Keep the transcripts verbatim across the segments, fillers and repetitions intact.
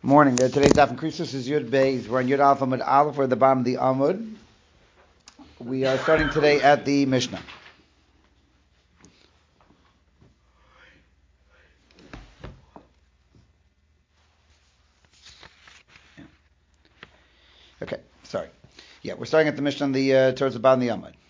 Morning. Uh, today's daf in Krisus is Yud Beis. We're on Yud Alpha Amud Aleph. We're at the bottom of the Amud. We are starting today at the Mishnah. Okay, sorry. Yeah, we're starting at the Mishnah on the uh, towards the bottom of the Amud.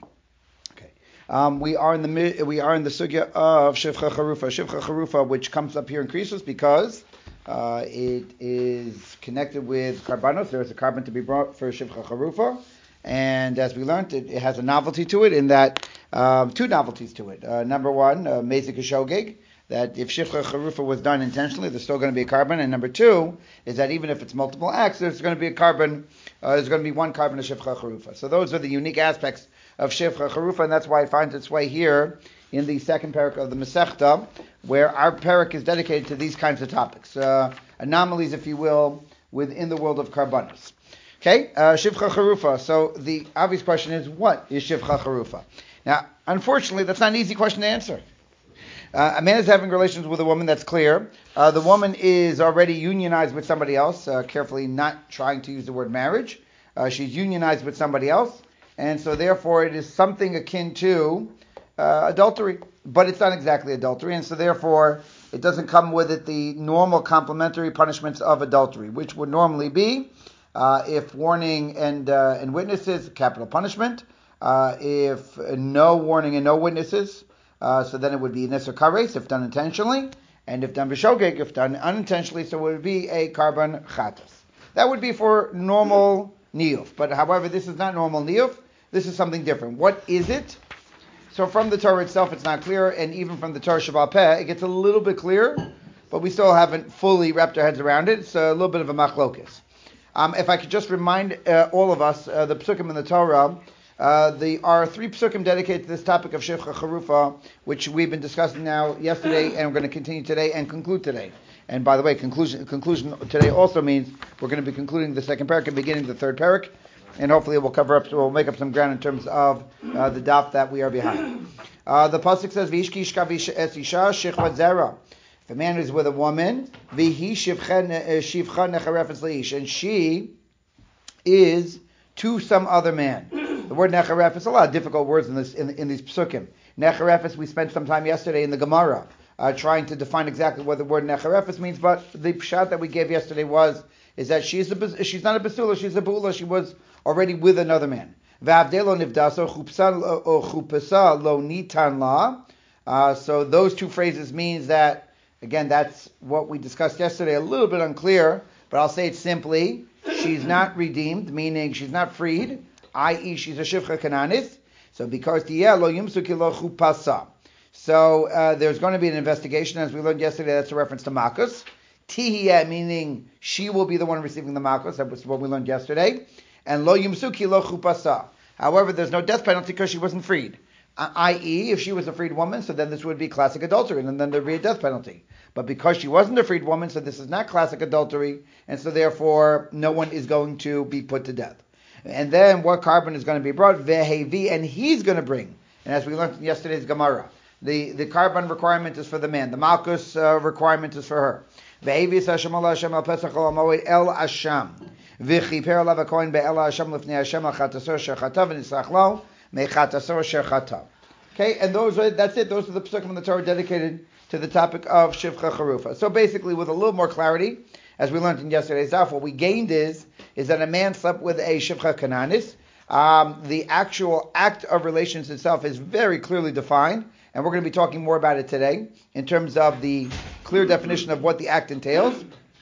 Okay, um, we are in the we are in the sugya of Shivcha Charufa. Shivcha Charufa, which comes up here in Krisus because uh, it is connected with Karbanos. There is a carbon to be brought for Shivcha Charufa. And as we learned, it, it has a novelty to it in that, um, two novelties to it. Uh, number one, uh, Mezik Shogeg, that if Shivcha Charufa was done intentionally, there's still going to be a carbon. And number two is that even if it's multiple acts, there's going to be a carbon, uh, there's going to be one carbon of Shivcha Charufa. So those are the unique aspects of Shivcha Charufa, and that's why it finds its way here in the second parak of the Masechta, where our parak is dedicated to these kinds of topics, uh, anomalies, if you will, within the world of Karbanos. Okay, uh, Shivcha Charufa. So the obvious question is, what is Shivcha Charufa? Now, unfortunately, that's not an easy question to answer. Uh, a man is having relations with a woman, that's clear. Uh, the woman is already unionized with somebody else, uh, carefully not trying to use the word marriage. Uh, she's unionized with somebody else, and so therefore it is something akin to uh, adultery. But it's not exactly adultery, and so therefore it doesn't come with it the normal complementary punishments of adultery, which would normally be Uh, if warning and uh, and witnesses, capital punishment. Uh, if no warning and no witnesses, uh, so then it would be Nisr Kares if done intentionally, and if done B'Shogeg, if done unintentionally, so it would be a carbon chatas. That would be for normal niyuf. But however, this is not normal niyuf. This is something different. What is it? So from the Torah itself, it's not clear, and even from the Torah Sheba'al Peh, it gets a little bit clearer, but we still haven't fully wrapped our heads around it. It's a little bit of a machlokes. Um, if I could just remind uh, all of us, uh, the psukim in the Torah, uh, there are three psukim dedicated to this topic of Shivcha Charufa, which we've been discussing now yesterday, and we're going to continue today and conclude today. And by the way, conclusion conclusion today also means we're going to be concluding the second parak and beginning the third parak, and hopefully we'll cover up, we'll make up some ground in terms of uh, the daf that we are behind. Uh, the pasuk says, "V'ishki shka v'esisha shichvat zera." If a man is with a woman, vihi shivcha necharefes leish, and she is to some other man. The word necharefes, a lot of difficult words in this in, in these psukim. Necharefes, we spent some time yesterday in the Gemara uh, trying to define exactly what the word necharefes means, but the pshat that we gave yesterday was is that she's a she's not a basula, she's a bula. She was already with another man. V'avdelo nivdaso chupasa lo nitan la. Uh, so those two phrases means that. Again, that's what we discussed yesterday, a little bit unclear, but I'll say it simply. She's not redeemed, meaning she's not freed, that is she's a Shivcha Kananis. So because Tiyeh lo yumsuki lo chupasa. So uh, there's going to be an investigation, as we learned yesterday, that's a reference to Makos. Tihiyeh, meaning she will be the one receiving the Makos, that was what we learned yesterday. And lo yumsuki lo chupasa. However, there's no death penalty because she wasn't freed. that is, if she was a freed woman, so then this would be classic adultery, and then there'd be a death penalty. But because she wasn't a freed woman, so this is not classic adultery, and so therefore no one is going to be put to death. And then what carbon is going to be brought? Vehevi, and he's going to bring. And as we learned in yesterday's Gemara, the, the carbon requirement is for the man. The Malkus uh, requirement is for her. Vehevi is Hashem Allah Hashem al Pesach al Moed el Asham. V'chiper alav hakohen be'el Hashem lifnei Hashem al chatasor shechatav v'nisach lo mechatasor shechatav. Okay, and those are, that's it. Those are the psukim in the Torah dedicated to the topic of Shivcha Charufa. So basically, with a little more clarity, as we learned in yesterday's daf, what we gained is is that a man slept with a Shivcha Kananis. Um, the actual act of relations itself is very clearly defined, and we're going to be talking more about it today in terms of the clear definition of what the act entails.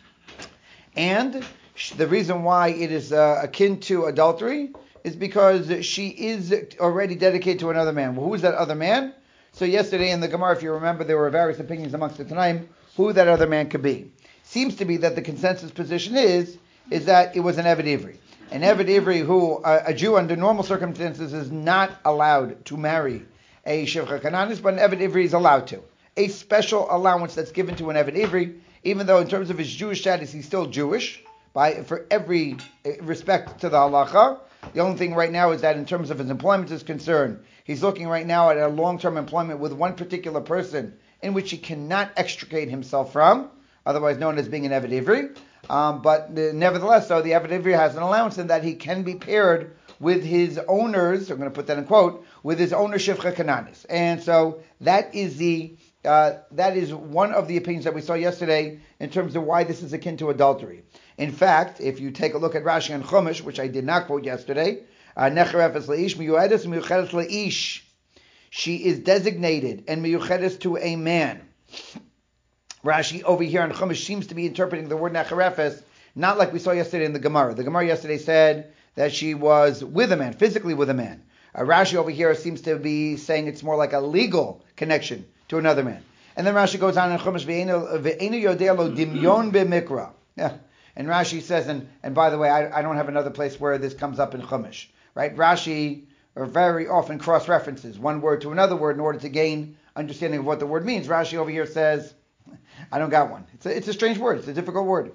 And the reason why it is uh, akin to adultery is because she is already dedicated to another man. Well, who is that other man? So yesterday in the Gemara, if you remember, there were various opinions amongst the Tanaim who that other man could be. Seems to be that the consensus position is is that it was an Eved Ivri. An Eved Ivri who, uh, a Jew under normal circumstances, is not allowed to marry a Shivcha Kananis, but an Eved Ivri is allowed to. A special allowance that's given to an Eved Ivri, even though in terms of his Jewish status he's still Jewish, by for every respect to the halacha. The only thing right now is that in terms of his employment is concerned, he's looking right now at a long-term employment with one particular person in which he cannot extricate himself from, otherwise known as being an Eved Ivri. Um, but uh, nevertheless, so the Eved Ivri has an allowance in that he can be paired with his owners, I'm going to put that in quote, with his owner Shifcha Kananis. And so that is the uh, that is one of the opinions that we saw yesterday in terms of why this is akin to adultery. In fact, if you take a look at Rashi and Chumash, which I did not quote yesterday, Necharefes Leish, Miyuedes, Miyuchedes Leish. She is designated and Miyuchedes to a man. Rashi over here on Chumash seems to be interpreting the word Necharefes not like we saw yesterday in the Gemara. The Gemara yesterday said that she was with a man, physically with a man. Uh, Rashi over here seems to be saying it's more like a legal connection to another man. And then Rashi goes on in Chumash, Ve'enu yodea lo dimyon b'mikra. Yeah. And Rashi says, and, and by the way, I, I don't have another place where this comes up in Chumash, right? Rashi or very often cross-references one word to another word in order to gain understanding of what the word means. Rashi over here says, I don't got one. It's a, it's a strange word. It's a difficult word.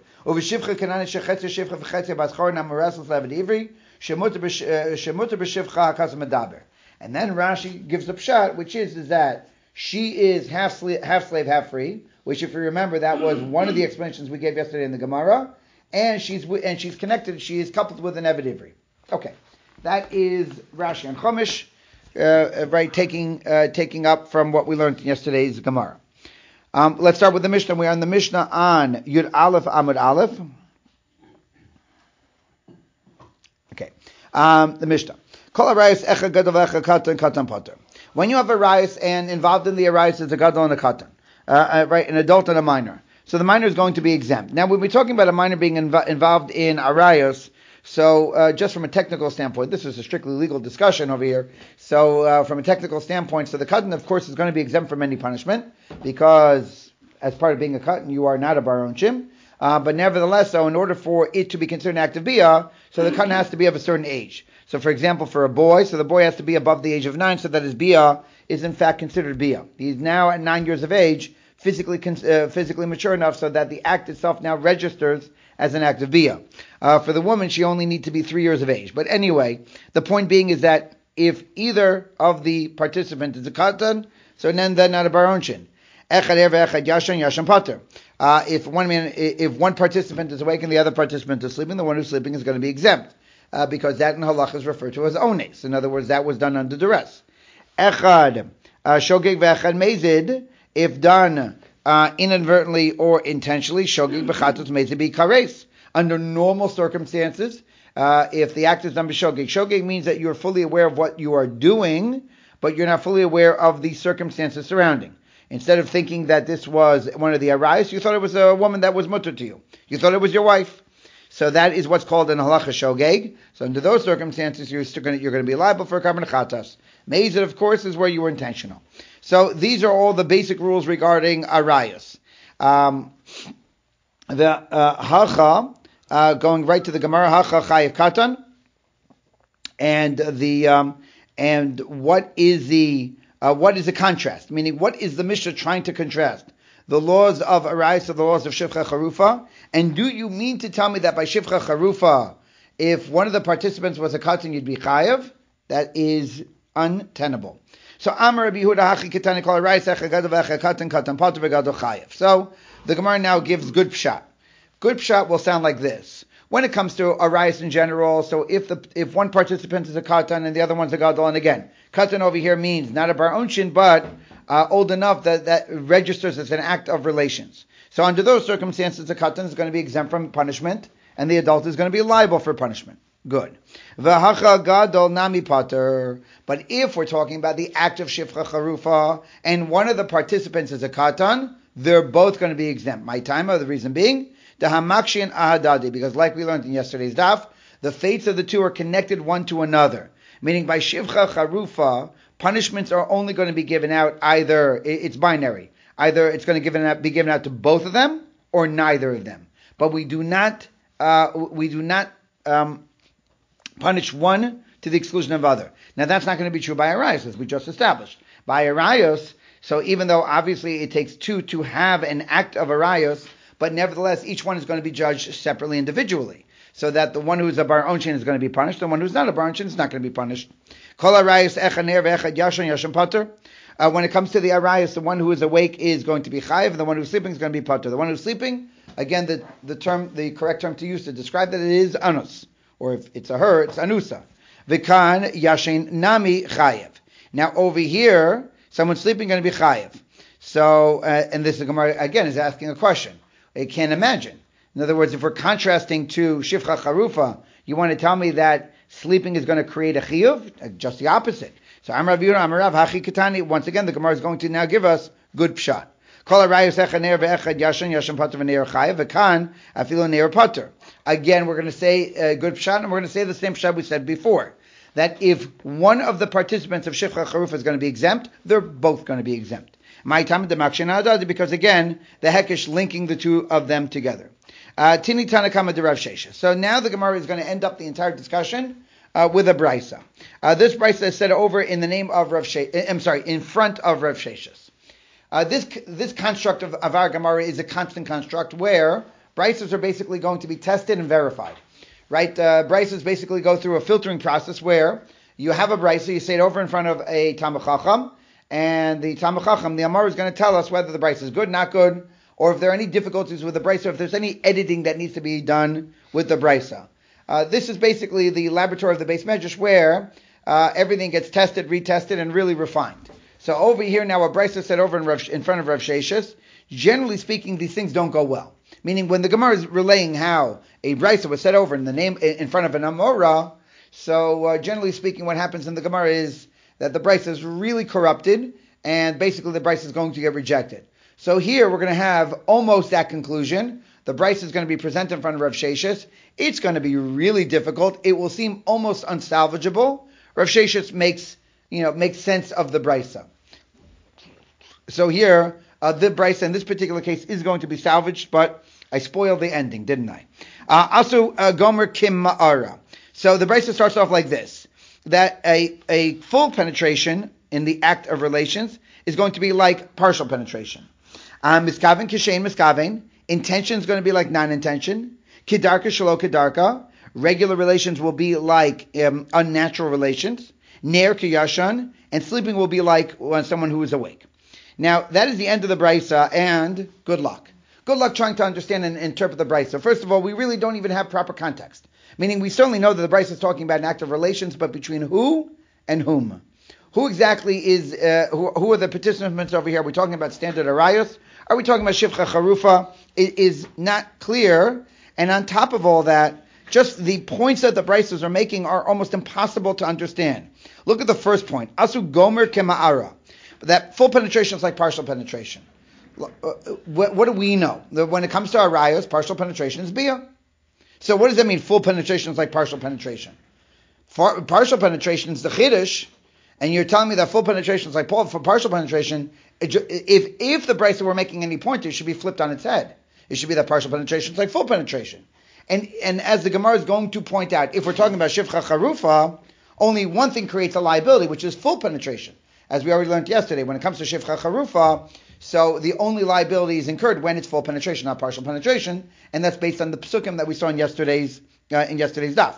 And then Rashi gives a pshat, which is, is that she is half slave, half slave, half free, which if you remember, that was one of the explanations we gave yesterday in the Gemara, and she's and she's connected, she is coupled with an Eved Ivri. Okay, that is Rashi and Chumash, uh, right, taking uh, taking up from what we learned in yesterday's Gemara. Um, let's start with the Mishnah. We are in the Mishnah on Yud Aleph Amud Aleph. Okay, um, the Mishnah. Kol arayos echa gadol vecha katan katan poter. When you have a arayos and involved in the arayos is a gadol and a katan, uh, uh, right, an adult and a minor. So the minor is going to be exempt. Now, when we're talking about a minor being inv- involved in arayos, so uh, just from a technical standpoint, this is a strictly legal discussion over here. So uh, from a technical standpoint, so the katan, of course, is going to be exempt from any punishment because as part of being a katan, you are not a bar onshim. Uh, but nevertheless, so in order for it to be considered an act of biyah, so the katan has to be of a certain age. So for example, for a boy, so the boy has to be above the age of nine so that his biyah is in fact considered biyah. He's now at nine years of age, physically uh, physically mature enough so that the act itself now registers as an act of biyah. Uh, for the woman, she only needs to be three years of age. But anyway, the point being is that if either of the participants is a katan, so then they're not a bar onshin. Echad erva echad yashan yashan pater. Uh, if one man, if one participant is awake and the other participant is sleeping, the one who's sleeping is going to be exempt uh, because that in halach is referred to as ones. In other words, that was done under duress. Echad shogeg ve'echad mezid. If done uh, inadvertently or intentionally, shogeg b'chatos mezid b'kares. Under normal circumstances, uh, if the act is done b'shogeg, shogeg means that you're fully aware of what you are doing, but you're not fully aware of the circumstances surrounding. Instead of thinking that this was one of the arayos, you thought it was a woman that was mutter to you. You thought it was your wife. So that is what's called an halacha shogeg. So under those circumstances, you're still going to, you're going to be liable for a carbon chatas. Mezid, of course, is where you were intentional. So these are all the basic rules regarding arayos. Um, the uh, hacha, uh, going right to the Gemara, hacha chayiv katan, and the um, and what is the Uh, what is the contrast? Meaning, what is the Mishnah trying to contrast? The laws of arayos or the laws of shivcha charufa? And do you mean to tell me that by shivcha charufa, if one of the participants was a katan, you'd be chayav? That is untenable. So, Amar Rabbi Yehuda hachi ketani kol arayos echa gadol ve'echa katan katan pater ve'gadol chayav. So, the Gemara now gives good pshat. Good pshat will sound like this. When it comes to arayos in general, so if the if one participant is a katan and the other one's a gadol, and again, katan over here means not a bar onshin, but uh, old enough that that registers as an act of relations. So under those circumstances, the katan is going to be exempt from punishment, and the adult is going to be liable for punishment. Good. V'hacha gadol nami pater. But if we're talking about the act of shivcha charufa, and one of the participants is a katan, they're both going to be exempt. My time, the reason being, the hamakshi and ahadadi, because like we learned in yesterday's daf, the fates of the two are connected one to another. Meaning by shivcha charufa, punishments are only going to be given out either, it's binary. Either it's going to given out, be given out to both of them or neither of them. But we do not, uh, we do not um, punish one to the exclusion of other. Now that's not going to be true by arayos, as we just established. By arayos, so even though obviously it takes two to have an act of arayos, but nevertheless, each one is going to be judged separately, individually, so that the one who's a bar onshin is going to be punished, the one who's not a bar onshin is not going to be punished. Kol arayos echad ner ve'echad yashan yashan pater. When it comes to the arayos, the one who is awake is going to be chayiv, and the one who's sleeping is going to be pater. The one who's sleeping, again, the, the term, the correct term to use to describe that it is anus, or if it's a her, it's anusa. V'kan yashin nami chayev. Now over here, someone's sleeping going to be chayev. So, uh, and this Gemara again is asking a question. You can't imagine. In other words, if we're contrasting to shifcha charufa, you want to tell me that sleeping is going to create a chiyuv? Just the opposite. So Amar Rav Yehuda, Amar Rav Hachi Katani. Once again, the Gemara is going to now give us good pshat. Again, we're going to say uh, good pshat, and we're going to say the same pshat we said before. That if one of the participants of shifcha charufa is going to be exempt, they're both going to be exempt. My time the makshin because again, the hekesh linking the two of them together. Tini Tanakama de Rav Sheshes. So now the Gemara is going to end up the entire discussion uh, with a brisa. Uh, this brisa is said over in the name of Rav Sheshes. I'm sorry, in front of Rav Sheshes. Uh, this this construct of, of our Gemara is a constant construct where brisas are basically going to be tested and verified. Right? Uh, brisas basically go through a filtering process where you have a brisa, you say it over in front of a Talmid Chacham, and the Talmid Chacham, the Amar, is going to tell us whether the brisa is good, not good, or if there are any difficulties with the brisa, if there's any editing that needs to be done with the brisa. Uh, this is basically the laboratory of the Beis Medrash where uh, everything gets tested, retested, and really refined. So over here now, a brisa said over in, Rav, in front of Rav Sheshes. Generally speaking, these things don't go well. Meaning, when the Gemara is relaying how a brisa was said over in the name in front of an Amora, so uh, generally speaking, what happens in the Gemara is that the brisa is really corrupted, and basically the brisa is going to get rejected. So here we're going to have almost that conclusion. The brisa is going to be presented in front of Rav Sheshes. It's going to be really difficult. It will seem almost unsalvageable. Rav Sheshes makes, you know, makes sense of the brisa. So here, uh, the brisa in this particular case is going to be salvaged, but I spoiled the ending, didn't I? Uh, also, uh, Gomer Kim Ma'ara. So the brisa starts off like this, that a, a full penetration in the act of relations is going to be like partial penetration. Miskaven kishein miskaven. Intention is going to be like non-intention. Kedarka shalo kedarka. Regular relations will be like um, unnatural relations. Ner kiyashan. And sleeping will be like when someone who is awake. Now, that is the end of the brisa, and good luck. Good luck trying to understand and interpret the brisa. First of all, we really don't even have proper context. Meaning, we certainly know that the brisa is talking about an act of relations, but between who and whom? Who exactly is, uh, who, who are the participants over here? Are we talking about standard arayos? Are we talking about shifcha charufa? It is not clear. And on top of all that, just the points that the brises are making are almost impossible to understand. Look at the first point. Asu gomer kema'ara. That full penetration is like partial penetration. What, what do we know? When it comes to arayos, partial penetration is bia. So what does that mean? Full penetration is like partial penetration. For, partial penetration is the chiddush. And you're telling me that full penetration is like for partial penetration. If if the brisa were making any point, it should be flipped on its head. It should be that partial penetration is like full penetration. And and as the Gemara is going to point out, if we're talking about shifcha charufa, only one thing creates a liability, which is full penetration. As we already learned yesterday, when it comes to shifcha charufa, so the only liability is incurred when it's full penetration, not partial penetration, and that's based on the psukim that we saw in yesterday's uh, in yesterday's daf.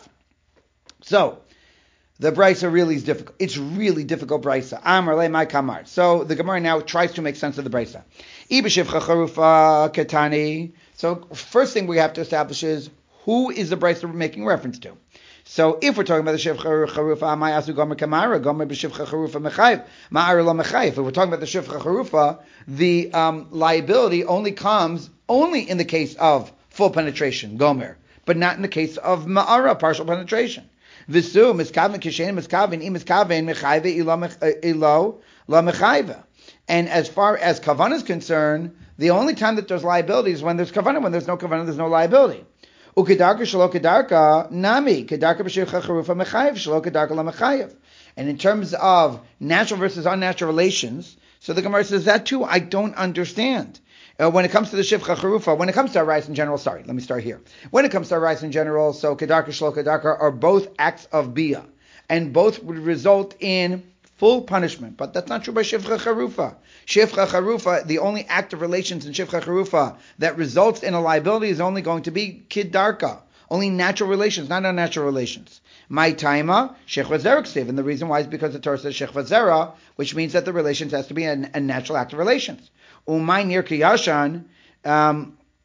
So the brisa really is difficult. It's really difficult brisa. Amar le my kamar. So the Gemara now tries to make sense of the brisa. Ibishivcha charufa katani. So first thing we have to establish is who is the brisa we're making reference to. So if we're talking about the shivcha charufa, amay asu gomer kamara, gomer b'shivcha charufa mechayiv, ma'ar lo mechayiv. If we're talking about the shivcha charufa, the um, liability only comes only in the case of full penetration, gomer, but not in the case of ma'ara, partial penetration. Visu miskaven kishen miskaven im miskaven mechayiv ilo lo mechayiv. And as far as kavanah is concerned, the only time that there's liability is when there's kavanah. When there's no kavanah, there's no liability. Ukedarka shelo kedarka nami kedarka b'shivcha charufa mechayiv shelo kedarka la mechayiv. And in terms of natural versus unnatural relations, so the Gemara says that too. I don't understand. Uh, when it comes to the shivcha charufa, when it comes to arayos in general, sorry, let me start here. When it comes to arayos in general, so kedarka shelo kedarka are both acts of bia, and both would result in full punishment, but that's not true by shivcha charufa. Shivcha charufa, the only act of relations in shivcha charufa that results in a liability is only going to be kiddarka, only natural relations, not unnatural relations. My taima shechva zera, and the reason why is because the Torah says shechva zera, which means that the relations has to be a, a natural act of relations. Umay nir kiyashan, um,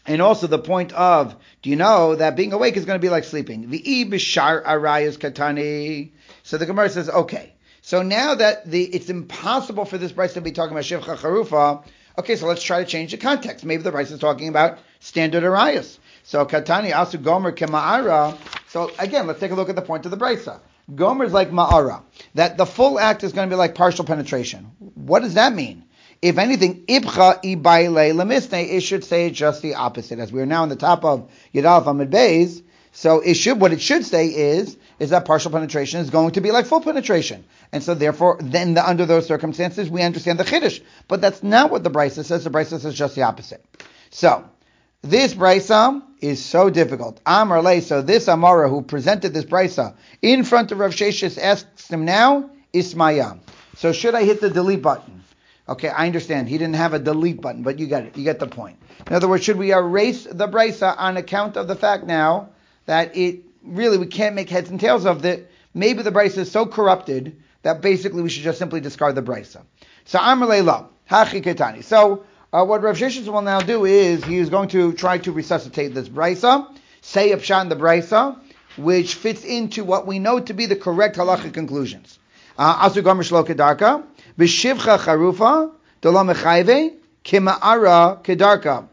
And also the point of, do you know that being awake is going to be like sleeping? V'i b'shar arayos katani. So the Gemara says, okay. So now that the it's impossible for this Bryce to be talking about Shivcha Charufa, okay, so let's try to change the context. Maybe the Bryce is talking about standard arayos. So katani asu gomer kema'ara. So again, let's take a look at the point of the Brysa. Gomer is like ma'ara. That the full act is going to be like partial penetration. What does that mean? If anything, ibcha ibayle lemisne, it should say just the opposite. As we are now on the top of Yudalef Amid Beis, so it should what it should say is is that partial penetration is going to be like full penetration, and so therefore, then the, under those circumstances, we understand the chiddush. But that's not what the Brisa says. The Brisa says just the opposite. So this Brisa is so difficult. Amar le. So this Amara who presented this Brisa in front of Rav Sheshes asks him now, Ismaya. So should I hit the delete button? Okay, I understand. He didn't have a delete button, but you get it. You get the point. In other words, should we erase the Brisa on account of the fact now that it really, we can't make heads and tails of it? Maybe the Brisa is so corrupted that basically we should just simply discard the Brisa. So, Amar Leila, Hachi Ketani. So, uh, what Rav Sheshes will now do is he is going to try to resuscitate this Brisa, say a pshat in the Brisa, which fits into what we know to be the correct halachic conclusions. Asu Gomer Shlo Kedarka. B'shivcha charufa, dolo mechayve, kima'ara kedarka.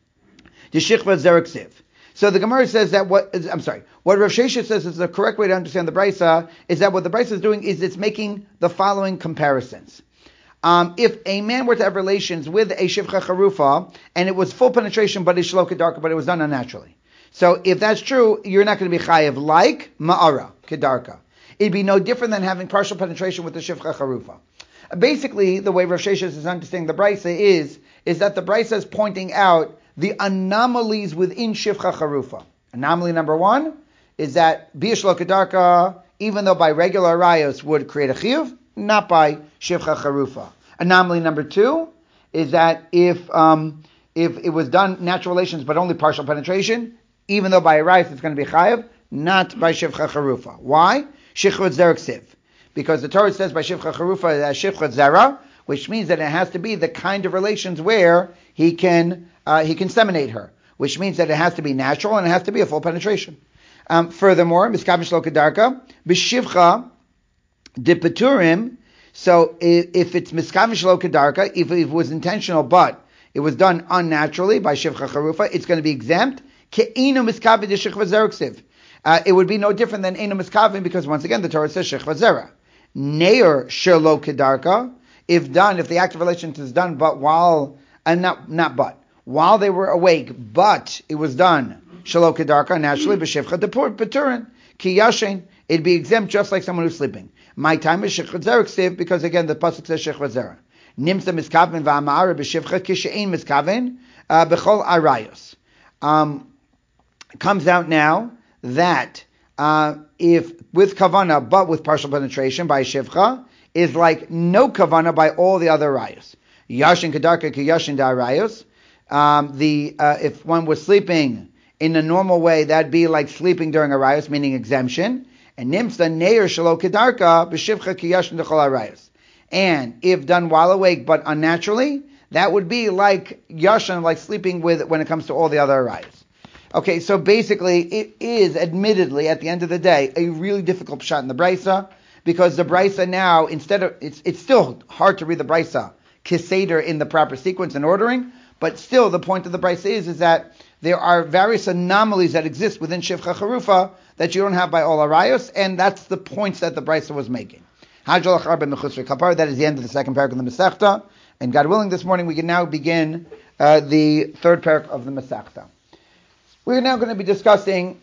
D'shikva zeraksiv. So the Gemara says that what, I'm sorry, what Rav Sheshes says is the correct way to understand the Brisa is that what the Brisa is doing is it's making the following comparisons. Um, if a man were to have relations with a shivcha charufa, and it was full penetration, but it's shlo kedarka, but it was done unnaturally. So if that's true, you're not going to be chayev like ma'ara kedarka. It'd be no different than having partial penetration with the shivcha charufa. Basically, the way Rav Sheshes is understanding the Brisa is, is that the Brisa is pointing out the anomalies within Shivcha Charufa. Anomaly number one is that B'yishlo Kedarka, even though by regular arayos would create a chiyuv, not by Shivcha Charufa. Anomaly number two is that if um, if it was done natural relations but only partial penetration, even though by arayos it's going to be chayav, not by Shivcha Charufa. Why? Shichot Zerek Siv. Because the Torah says by Shivcha Charufa that Shivcha Zera, which means that it has to be the kind of relations where he can uh, he can seminate her, which means that it has to be natural and it has to be a full penetration. Um, furthermore, Miskavish Lo Kedarka, B'Shivcha De Peturim, so if, if it's Miskavish Lo Kedarka, if, if it was intentional but it was done unnaturally by Shivcha Charufa, it's going to be exempt. Ke'inu Miskavish De Shivcha Zeraksiv. Uh, it would be no different than Einu Miskavin because once again the Torah says Shechva Zera. Neir Shelo Kedarka, if done, if the act of relations is done, but while, and not not but, while they were awake, but it was done Shelo Kedarka, naturally, B'Shivcha Peturin, Ki Yashin, it'd be exempt just like someone who's sleeping. My time is Shechva Zera Ksiv, because again the pasuk says Shechva Zera. Nimsa Miskavin V'Amar B'Shivcha Kishein Miskavin B'Chol Arayos. Um, comes out now that uh, if with kavana but with partial penetration by shivcha is like no kavana by all the other rayos. Yashin kedarka ki yashin da rayos. Um, the uh, if one was sleeping in a normal way, that'd be like sleeping during a rayos, meaning exemption. And nimsa neir shelo kedarka b'shivcha ki yashin dechol rayos. And if done while awake but unnaturally, that would be like yashin, like sleeping with when it comes to all the other rayos. Okay, so basically it is admittedly at the end of the day a really difficult shot in the Brisa because the Brisa now instead of it's it's still hard to read the Brisa kiseder in the proper sequence and ordering, but still the point of the Brisa is is that there are various anomalies that exist within Shivcha Charufa that you don't have by all arayos, and that's the points that the Brisa was making. That is the end of the second parak of the Masechta, and God willing, this morning we can now begin uh, the third parak of the Masechta. We're now going to be discussing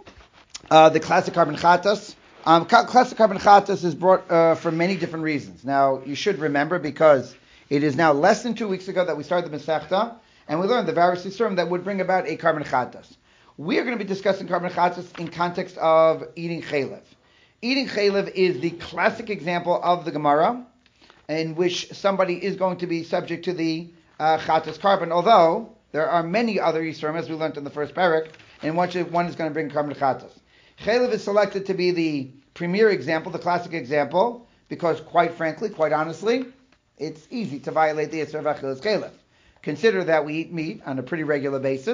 uh, the classic Karban Chatas. Um, classic Karban Chatas is brought uh, for many different reasons. Now, you should remember, because it is now less than two weeks ago that we started the Masechta, and we learned the various Yisurim that would bring about a Karban Chatas. We are going to be discussing Karban Chatas in context of eating chaylev. Eating chaylev is the classic example of the Gemara, in which somebody is going to be subject to the uh, Chatas Karban, although there are many other Yisurim, as we learned in the first parak, in which one is going to bring Karban Chatas. Chaylev is selected to be the premier example, the classic example, because quite frankly, quite honestly, it's easy to violate the Yisur of Achilas Chaylev. Consider that we eat meat on a pretty regular basis.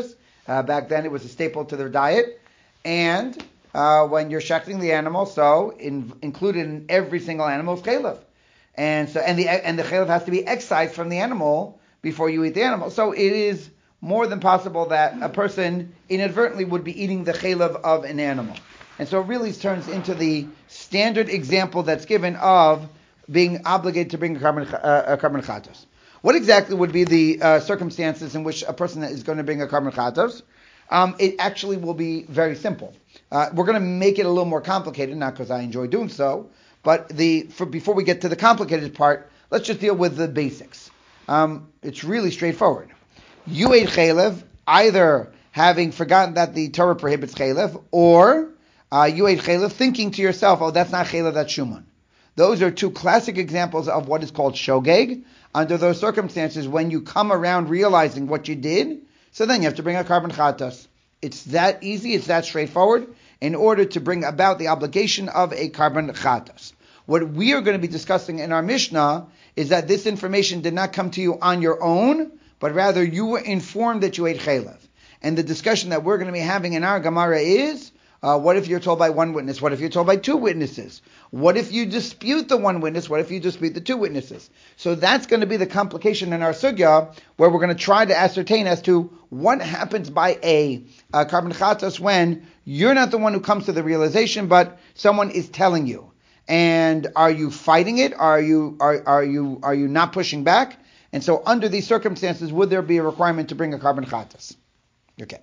Uh, back then, it was a staple to their diet. And uh, when you're shechting the animal, so in, included in every single animal is chaylev. And so, and the and the chaylev has to be excised from the animal before you eat the animal. So it is more than possible that a person inadvertently would be eating the chaylev of an animal. And so it really turns into the standard example that's given of being obligated to bring a carbon uh, a carbon chatos. What exactly would be the uh, circumstances in which a person is going to bring a carbon chatos? Um, it actually will be very simple. Uh, we're going to make it a little more complicated, not because I enjoy doing so, but the for, before we get to the complicated part, let's just deal with the basics. Um, it's really straightforward. You ate chaylev, either having forgotten that the Torah prohibits chaylev, or uh, you ate chaylev thinking to yourself, oh, that's not chaylev, that's shuman. Those are two classic examples of what is called shogeg. Under those circumstances, when you come around realizing what you did, so then you have to bring a carbon chatas. It's that easy, it's that straightforward, in order to bring about the obligation of a carbon chatas. What we are going to be discussing in our Mishnah is that this information did not come to you on your own, but rather you were informed that you ate chaylev. And the discussion that we're going to be having in our Gemara is, uh, what if you're told by one witness? What if you're told by two witnesses? What if you dispute the one witness? What if you dispute the two witnesses? So that's going to be the complication in our sugya, where we're going to try to ascertain as to what happens by a, a carbon chatas when you're not the one who comes to the realization, but someone is telling you. And are you fighting it? Are you are are you are you not pushing back? And so under these circumstances, would there be a requirement to bring a carbon chatas? Okay.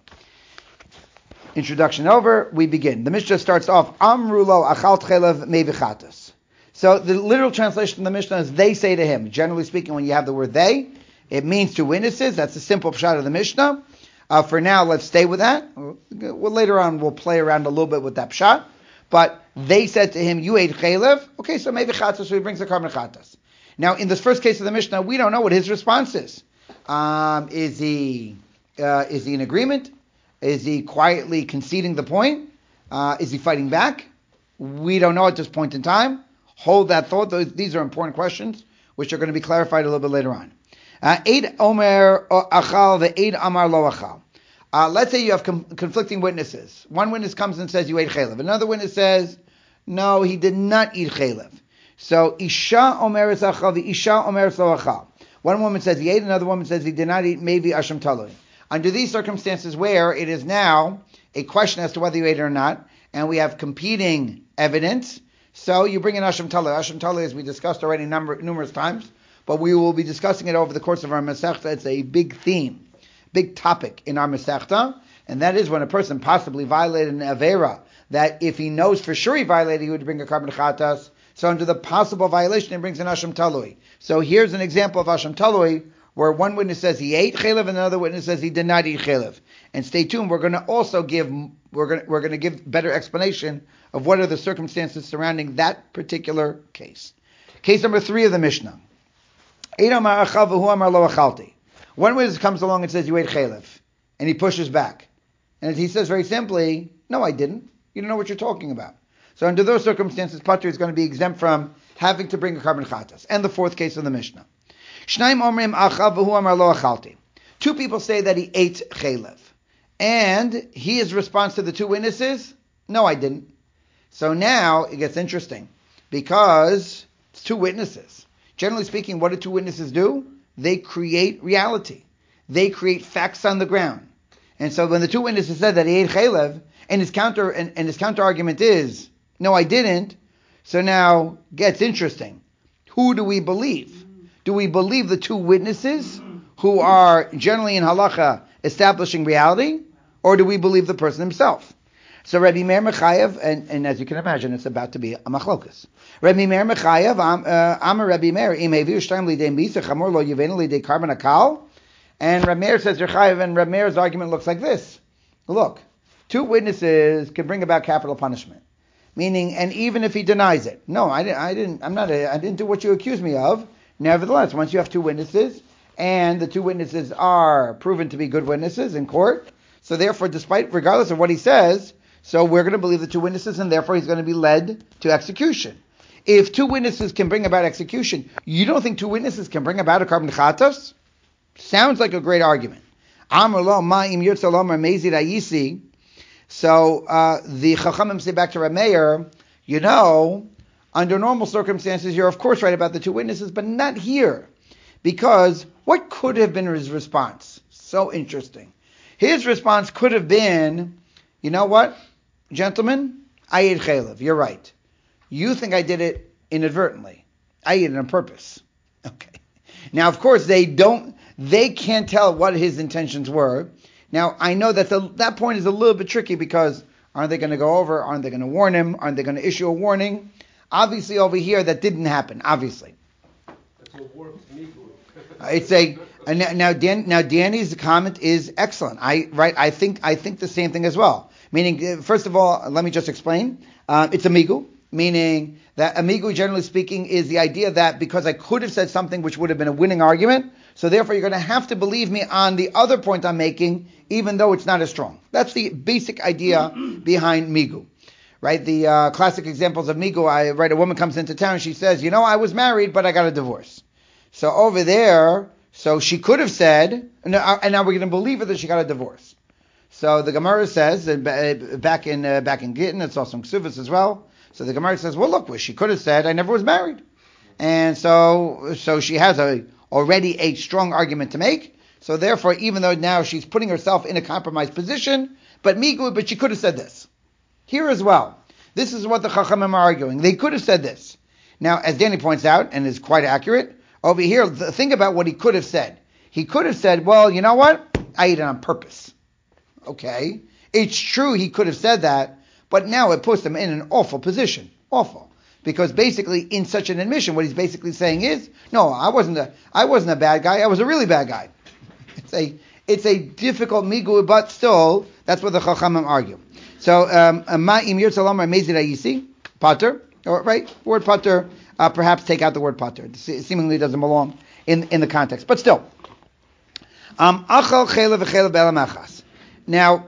Introduction over, we begin. The Mishnah starts off, Amru lo achalt chelev mevichatas. So the literal translation of the Mishnah is, they say to him. Generally speaking, when you have the word they, it means two witnesses. That's the simple pshat of the Mishnah. Uh, for now, let's stay with that. Well, later on, we'll play around a little bit with that pshat. But they said to him, you ate chelev. Okay, so maybe chatas, so he brings the carbon chatas. Now, in this first case of the Mishnah, we don't know what his response is. Um, is he uh, is he in agreement? Is he quietly conceding the point? Uh, is he fighting back? We don't know at this point in time. Hold that thought. Those, these are important questions, which are going to be clarified a little bit later on. Eid omer achal ve'eid amar lo achal. Uh, let's say you have com- conflicting witnesses. One witness comes and says you ate chaylev. Another witness says, no, he did not eat chaylev. So isha omeres achal ve'isha omeres lo achal. One woman says he ate. Another woman says he did not eat. Maybe asham talui. Under these circumstances where it is now a question as to whether you ate it or not, and we have competing evidence, so you bring in Asham Talui. Asham Talui, as we discussed already number, numerous times, but we will be discussing it over the course of our Masechta. It's a big theme, big topic in our Masechta, and that is when a person possibly violated an Avera, that if he knows for sure he violated, he would bring a carbon chatas. So under the possible violation, he brings in Asham Talui. So here's an example of Asham Talui, where one witness says he ate chaylev and another witness says he did not eat chaylev. And stay tuned, we're going to also give we're going to, we're going to give better explanation of what are the circumstances surrounding that particular case. Case number three of the Mishnah. One witness comes along and says you ate chaylev, and he pushes back, and he says very simply, no, I didn't. You don't know what you're talking about. So under those circumstances, Pater is going to be exempt from having to bring a carbon chatas. And the fourth case of the Mishnah. Two people say that he ate chaylev. And his response to the two witnesses, no, I didn't. So now it gets interesting, because it's two witnesses. Generally speaking, what do two witnesses do? They create reality. They create facts on the ground. And so when the two witnesses said that he ate chaylev, and his counter and, and his counter argument is, no, I didn't. So now it gets interesting. Who do we believe? Do we believe the two witnesses who are generally in halacha establishing reality, or do we believe the person himself? So Rabbi Meir Mechayev, and, and as you can imagine, it's about to be a machlokas. Rabbi Meir Mechayev, Amar Rabbi Meir, im heviu shtayim lidei misa chamor lo yivenu lidei carbon akal. And Rabbi Meir says Rechayev, and Rabbi Meir's argument looks like this. Look, two witnesses can bring about capital punishment. Meaning, and even if he denies it, no, I didn't, I didn't, I'm not, a, I didn't do what you accuse me of. Nevertheless, once you have two witnesses, and the two witnesses are proven to be good witnesses in court, so therefore, despite, regardless of what he says, so we're going to believe the two witnesses, and therefore he's going to be led to execution. If two witnesses can bring about execution, you don't think two witnesses can bring about a carbon chatas? Sounds like a great argument. Amar lo ma'im yirtza lomar mezid ayisi. So uh, the Chachamim say back to Rameir, you know, under normal circumstances, you're of course right about the two witnesses, but not here. Because what could have been his response? So interesting. His response could have been, you know what, gentlemen, I ate chaylev. You're right. You think I did it inadvertently. I ate it on purpose. Okay. Now, of course, they don't, they can't tell what his intentions were. Now, I know that the, that point is a little bit tricky because aren't they going to go over? Aren't they going to warn him? Aren't they going to issue a warning? Obviously, over here, that didn't happen, obviously. That's what works me good. It's a, now, now, Dan, now Danny's comment is excellent. I, right, I think, I think the same thing as well. Meaning, first of all, let me just explain. Um, it's amigu, meaning that amigu, generally speaking, is the idea that because I could have said something which would have been a winning argument, so therefore you're going to have to believe me on the other point I'm making, even though it's not as strong. That's the basic idea behind migu, right? The uh, classic examples of migu, I, right, a woman comes into town, she says, you know, I was married, but I got a divorce. So over there, so she could have said, and now we're going to believe her that she got a divorce. So the Gemara says, uh, back in uh, back in Gittin, it's also in Ksuvas as well. So the Gemara says, well, look, she could have said, I never was married. And so so she has a already a strong argument to make. So therefore, even though now she's putting herself in a compromised position, but migu, but she could have said this. Here as well. This is what the Chachamim are arguing. They could have said this. Now, as Danny points out, and is quite accurate, over here, the thing about what he could have said. He could have said, well, you know what? I ate it on purpose. Okay. It's true he could have said that, but now it puts him in an awful position. Awful. Because basically, in such an admission, what he's basically saying is, no, I wasn't a, I wasn't a bad guy. I was a really bad guy. It's a, it's a difficult migu, but still, that's what the Chachamim argue. So, ma'im yirtza lomar mezid ayisi, pater, right? Word pater, uh, perhaps take out the word pater. It seemingly doesn't belong in, in the context. But still. Um, achal chaylev v'chaylev be'elam achas. Now,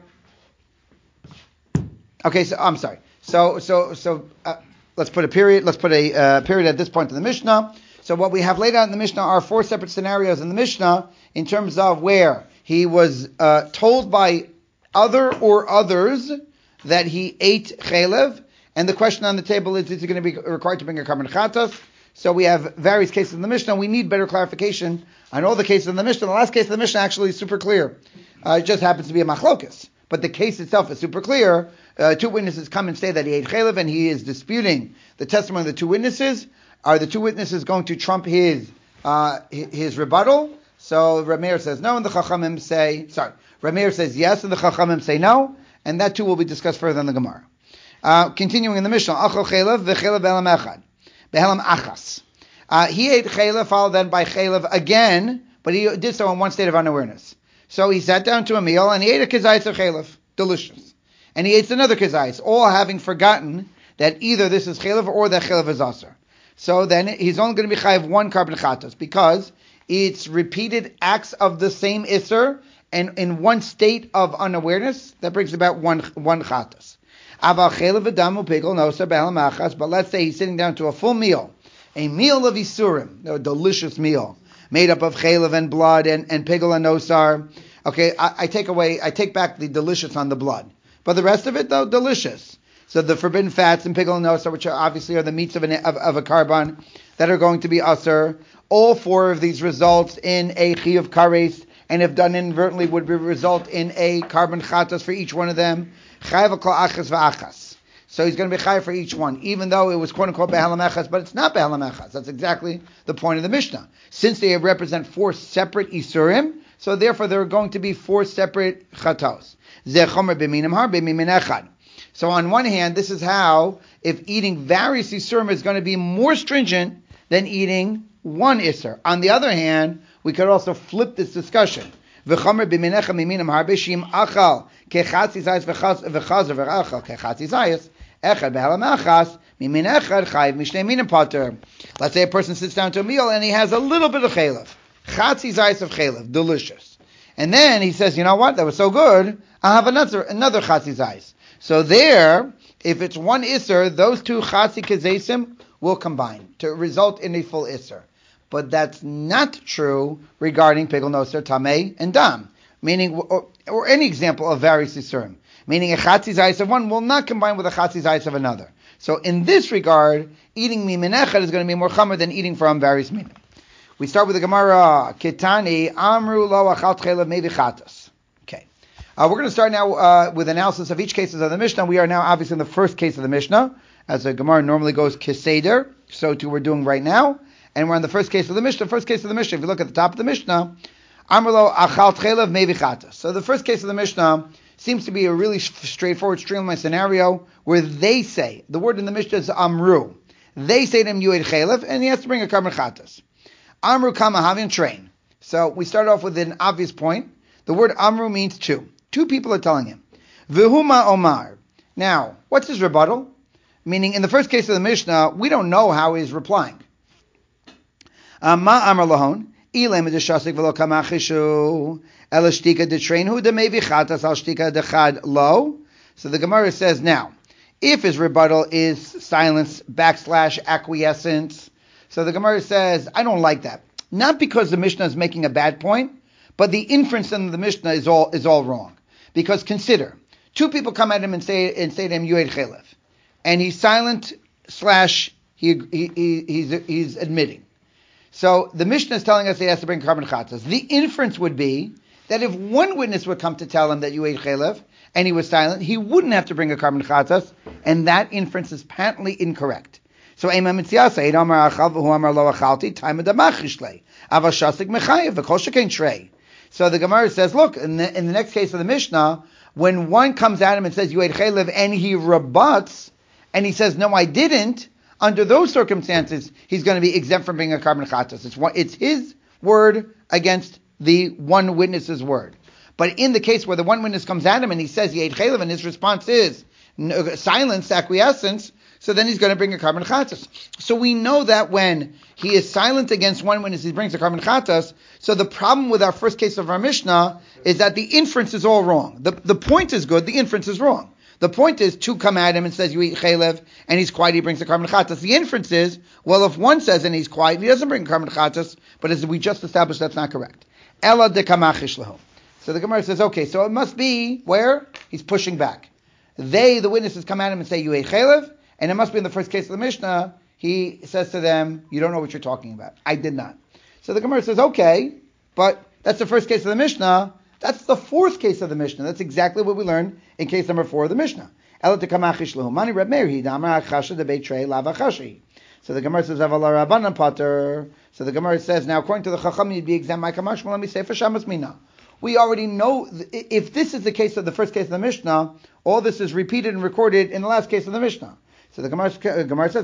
okay, so, I'm sorry. So, so, so, uh, let's put a period, let's put a uh, period at this point in the Mishnah. So what we have laid out in the Mishnah are four separate scenarios in the Mishnah in terms of where he was uh, told by other or others that he ate chaylev, and the question on the table is, is he going to be required to bring a carbon chatas? So we have various cases in the Mishnah. We need better clarification on all the cases in the Mishnah. The last case of the Mishnah actually is super clear. Uh, it just happens to be a machlokas. But the case itself is super clear. Uh, two witnesses come and say that he ate chaylev, and he is disputing the testimony of the two witnesses. Are the two witnesses going to trump his uh, his rebuttal? So Rameir says no, and the Chachamim say, sorry, Rameir says yes, and the Chachamim say no, and that too will be discussed further in the Gemara. Uh, continuing in the Mishnah, achol chaylev v'chaylev be'elam echad, be'elam achas. Uh, he ate chaylev, followed then by chaylev again, but he did so in one state of unawareness. So he sat down to a meal, and he ate a kizayis of chaylev, delicious. And he ate another kizayis, all having forgotten that either this is chaylev or that chaylev is aser. So then he's only going to be chayav one carbon chatas, because it's repeated acts of the same isser, and in one state of unawareness, that brings about one one chatas. Aval chaylev v'damu pigel noser be'elam achas, but let's say he's sitting down to a full meal, a meal of isurim, a delicious meal, made up of chaylev and blood and, and pigel and nosar. Okay, I, I take away, I take back the delicious on the blood. But the rest of it, though, delicious. So the forbidden fats and pigel and nosar, which are obviously are the meats of, an, of, of a carbon, that are going to be asur. All four of these results in a chi of kares, and if done inadvertently would be result in a carbon chatas for each one of them. Chayav kol achas v'achas. So he's going to be chayav for each one, even though it was quote unquote be'halam echas, but it's not be'halam echas. That's exactly the point of the Mishnah. Since they represent four separate isurim, so therefore there are going to be four separate chatos. Zeh chomer b'minim har b'mimin echad. So on one hand, this is how, if eating various isurim is going to be more stringent than eating one isur. On the other hand, we could also flip this discussion. V'chomer b'minecha miminam har b'shim achal kechatzi zayis v'chazer v'achal kechatzi zayis echad b'halam achas mimin echad chayiv mishnei minim pater. Let's say a person sits down to a meal and he has a little bit of chaylev. Chatzi zayis of chaylev, delicious. And then he says, you know what, that was so good, I'll have another another chatzi zayis. So there, if it's one isser, those two chatzi kezesim will combine to result in a full isser. But that's not true regarding pigel noser, tamei, and dam. meaning, or, or any example of various isurim, meaning a chatzis ayis of one will not combine with a chatzis ayis of another. So in this regard, eating mimin echad is going to be more chamer than eating from various minim. We start with the Gemara, Kitani, Amru lo achal tchelav mevi chatas. Okay. Uh, we're going to start now uh, with analysis of each case of the Mishnah. We are now obviously in the first case of the Mishnah. As the Gemara normally goes kiseder, so too we're doing right now. And we're on the first case of the Mishnah. First case of the Mishnah, if you look at the top of the Mishnah, Amru lo achal tchelav mevi chatas. So the first case of the Mishnah seems to be a really straightforward, streamlined scenario where they say, the word in the Mishnah is Amru. They say to him, you ate chelav, and he has to bring a carbon chatas. Amru kama havin train. So we start off with an obvious point. The word Amru means two. Two people are telling him. V'huma omar. Now, what's his rebuttal? Meaning, in the first case of the Mishnah, we don't know how he's replying. Ma amar lahon. Ilem edeshasik v'lo kama chishu. Elashtika de train hu de mevi chatas al shtika de chad lo. So the Gemara says, now, if his rebuttal is silence backslash acquiescence, so the Gemara says, I don't like that. Not because the Mishnah is making a bad point, but the inference in the Mishnah is all is all wrong. Because consider, two people come at him and say and say to him, you ate chelev. And he's silent slash he, he, he he's he's admitting. So the Mishnah is telling us he has to bring carbon chatas. The inference would be that if one witness would come to tell him that you ate chelev and he was silent, he wouldn't have to bring a carbon chatas, and that inference is patently incorrect. So Eimam Mitziasa, Eid Amar Achal V'hu Amar Lo Achalti, Time Adamachishle, Avashasik Mechayev, V'Kol Shekain Shrei. So the Gemara says, look, in the, in the next case of the Mishnah, when one comes at him and says, you ate chelev, and he rebuts, and he says, no, I didn't, under those circumstances, he's going to be exempt from being a carbon chatas. It's, it's his word against the one witness's word. But in the case where the one witness comes at him and he says, you ate chelev, and his response is no, silence, acquiescence, so then he's going to bring a carbon chatas. So we know that when he is silent against one witness, he brings a carbon chatas. So the problem with our first case of our Mishnah is that the inference is all wrong. The, the point is good, the inference is wrong. The point is, two come at him and says, you eat chelev, and he's quiet, he brings a carbon chatas. The inference is, well, if one says and he's quiet, he doesn't bring carbon chatas, but as we just established, that's not correct. Ela de kamachish lahu. So the Gemara says, okay, so it must be where? He's pushing back. They, the witnesses, come at him and say, you ate chelev, and it must be in the first case of the Mishnah, he says to them, you don't know what you're talking about. I did not. So the Gemara says, okay, but that's the first case of the Mishnah. That's the fourth case of the Mishnah. That's exactly what we learned in case number four of the Mishnah. So the Gemara says, so the Gemara says, now according to the Chacham, you'd be exempt. My Kamash, let me say, for Shamas Mina. We already know, if this is the case of the first case of the Mishnah, all this is repeated and recorded in the last case of the Mishnah. So the Gemara, Gemara says,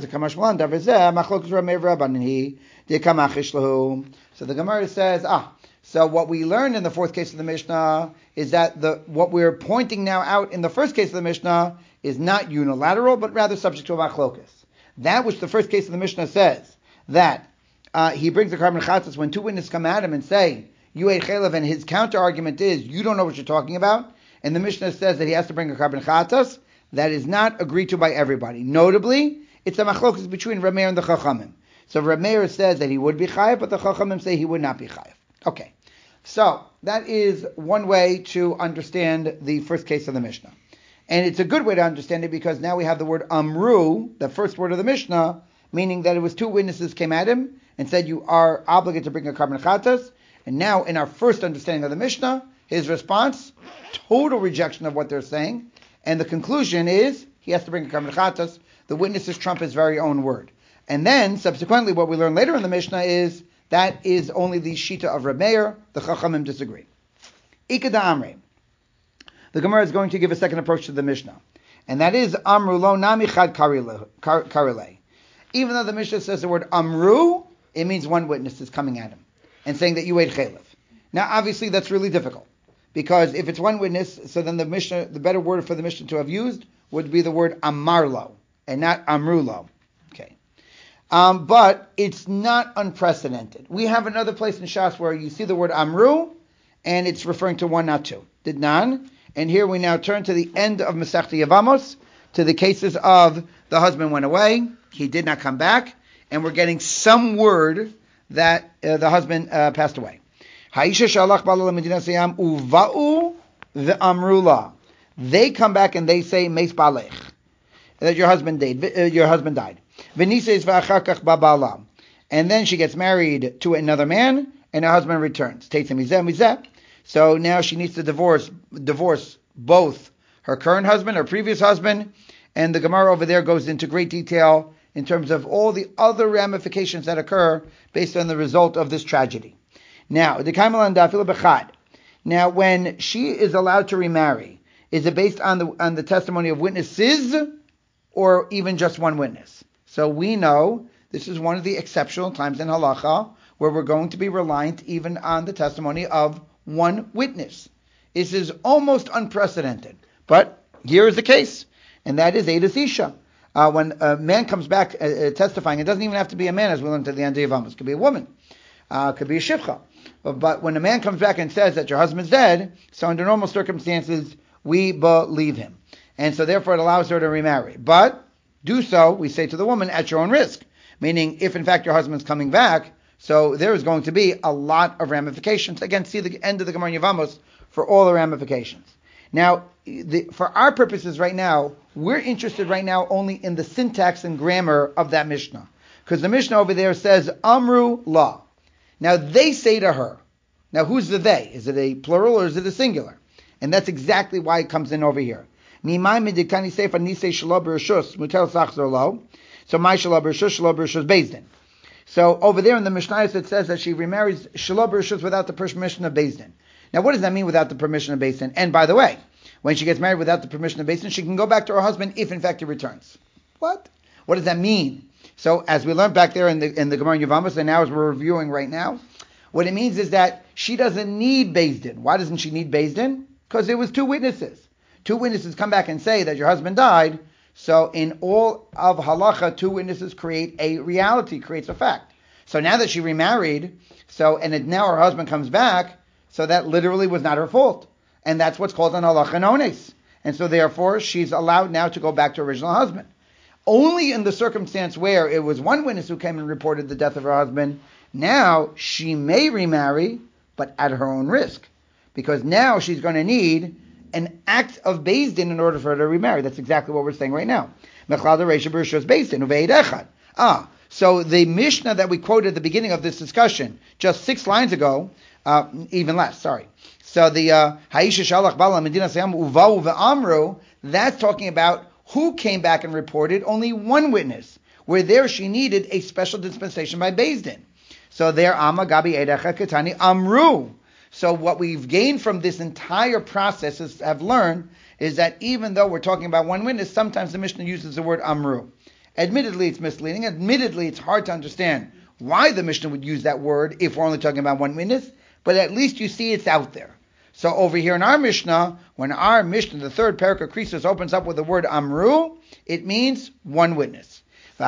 so the Gemara says, ah, so what we learned in the fourth case of the Mishnah is that the what we're pointing now out in the first case of the Mishnah is not unilateral, but rather subject to a machlokas. That which the first case of the Mishnah says, that uh, he brings the carbon chatas when two witnesses come at him and say, you ate chelev, and his counter argument is, you don't know what you're talking about, and the Mishnah says that he has to bring a carbon chatas, that is not agreed to by everybody. Notably, it's a machlokas between Reb Meir and the Chachamim. So Reb Meir says that he would be chayav, but the Chachamim say he would not be chayav. Okay, so that is one way to understand the first case of the Mishnah. And it's a good way to understand it because now we have the word amru, the first word of the Mishnah, meaning that it was two witnesses came at him and said you are obligated to bring a carbon chatas. And now in our first understanding of the Mishnah, his response, total rejection of what they're saying. And the conclusion is, he has to bring a carbon chatas. The witnesses trump his very own word. And then, subsequently, what we learn later in the Mishnah is, that is only the Shita of Reb Meir. The Chachamim disagree. Ika da Amri. The Gemara is going to give a second approach to the Mishnah. And that is, Amru lo nami chad karile. Even though the Mishnah says the word Amru, it means one witness is coming at him and saying that you ate chelev. Now, obviously, that's really difficult. Because if it's one witness, so then the Mishnah, the better word for the Mishnah to have used would be the word amarlo, and not amrulo. Okay. Um, but it's not unprecedented. We have another place in Shas where you see the word amru, and it's referring to one, not two. Didnan. And here we now turn to the end of Masechta Yevamos, to the cases of the husband went away, he did not come back, and we're getting some word that uh, the husband uh, passed away. Haisha shalach bala lemedina sayam uva'u ve'amrula. They come back and they say meis balech, that your husband died. Uh, your husband died. V'nisa is v'achakach babala, and then she gets married to another man, and her husband returns. Teitzem mizeh mizeh. So now she needs to divorce divorce both her current husband, her previous husband, and the Gemara over there goes into great detail in terms of all the other ramifications that occur based on the result of this tragedy. Now, the Kaimalan Dafila Bechad. Now, when she is allowed to remarry, is it based on the on the testimony of witnesses or even just one witness? So we know this is one of the exceptional times in halacha where we're going to be reliant even on the testimony of one witness. This is almost unprecedented. But here is the case, and that is Eidas Isha. Uh, when a man comes back uh, uh, testifying, it doesn't even have to be a man, as we learned at the end of Yevamos. It could be a woman. Uh, it could be a shivcha. But, but when a man comes back and says that your husband's dead, so under normal circumstances, we believe him. And so therefore it allows her to remarry. But do so, we say to the woman, at your own risk. Meaning, if in fact your husband's coming back, so there is going to be a lot of ramifications. Again, see the end of the Gemara Yevamos for all the ramifications. Now, the, for our purposes right now, we're interested right now only in the syntax and grammar of that Mishnah. Because the Mishnah over there says, Amru La. Now, they say to her. Now, who's the they? Is it a plural or is it a singular? And that's exactly why it comes in over here. So, my shalab b'rishus, shalab b'rishus bezdin. So, over there in the Mishnah, it says that she remarries shalab b'rishus without the permission of bezdin. Now, what does that mean without the permission of Beis Din? And by the way, when she gets married without the permission of Beis Din, she can go back to her husband if, in fact, he returns. What? What does that mean? So, as we learned back there in the in the Gemara Yevamos, and now as we're reviewing right now, what it means is that she doesn't need Beis Din. Why doesn't she need Beis Din? Because there was two witnesses. Two witnesses come back and say that your husband died. So, in all of halacha, two witnesses create a reality, creates a fact. So now that she remarried, so and it, now her husband comes back. So that literally was not her fault. And that's what's called an halacha nones. And so therefore, she's allowed now to go back to her original husband. Only in the circumstance where it was one witness who came and reported the death of her husband, now she may remarry, but at her own risk. Because now she's going to need an act of Beis Din in order for her to remarry. That's exactly what we're saying right now. Ah, so the Mishnah that we quoted at the beginning of this discussion, just six lines ago, Uh, even less, sorry. So the Haisha Shalach Bala Medina Sayam Uvau Ve'amru, that's talking about who came back and reported only one witness, where there she needed a special dispensation by Beis Din. So there Amma Gabi Edecha Katani Amru. So what we've gained from this entire process is have learned is that even though we're talking about one witness, sometimes the Mishnah uses the word Amru. Admittedly, it's misleading. Admittedly, it's hard to understand why the Mishnah would use that word if we're only talking about one witness. But at least you see it's out there. So over here in our Mishnah, when our Mishnah, the third parak of Krisos, opens up with the word Amru, it means one witness.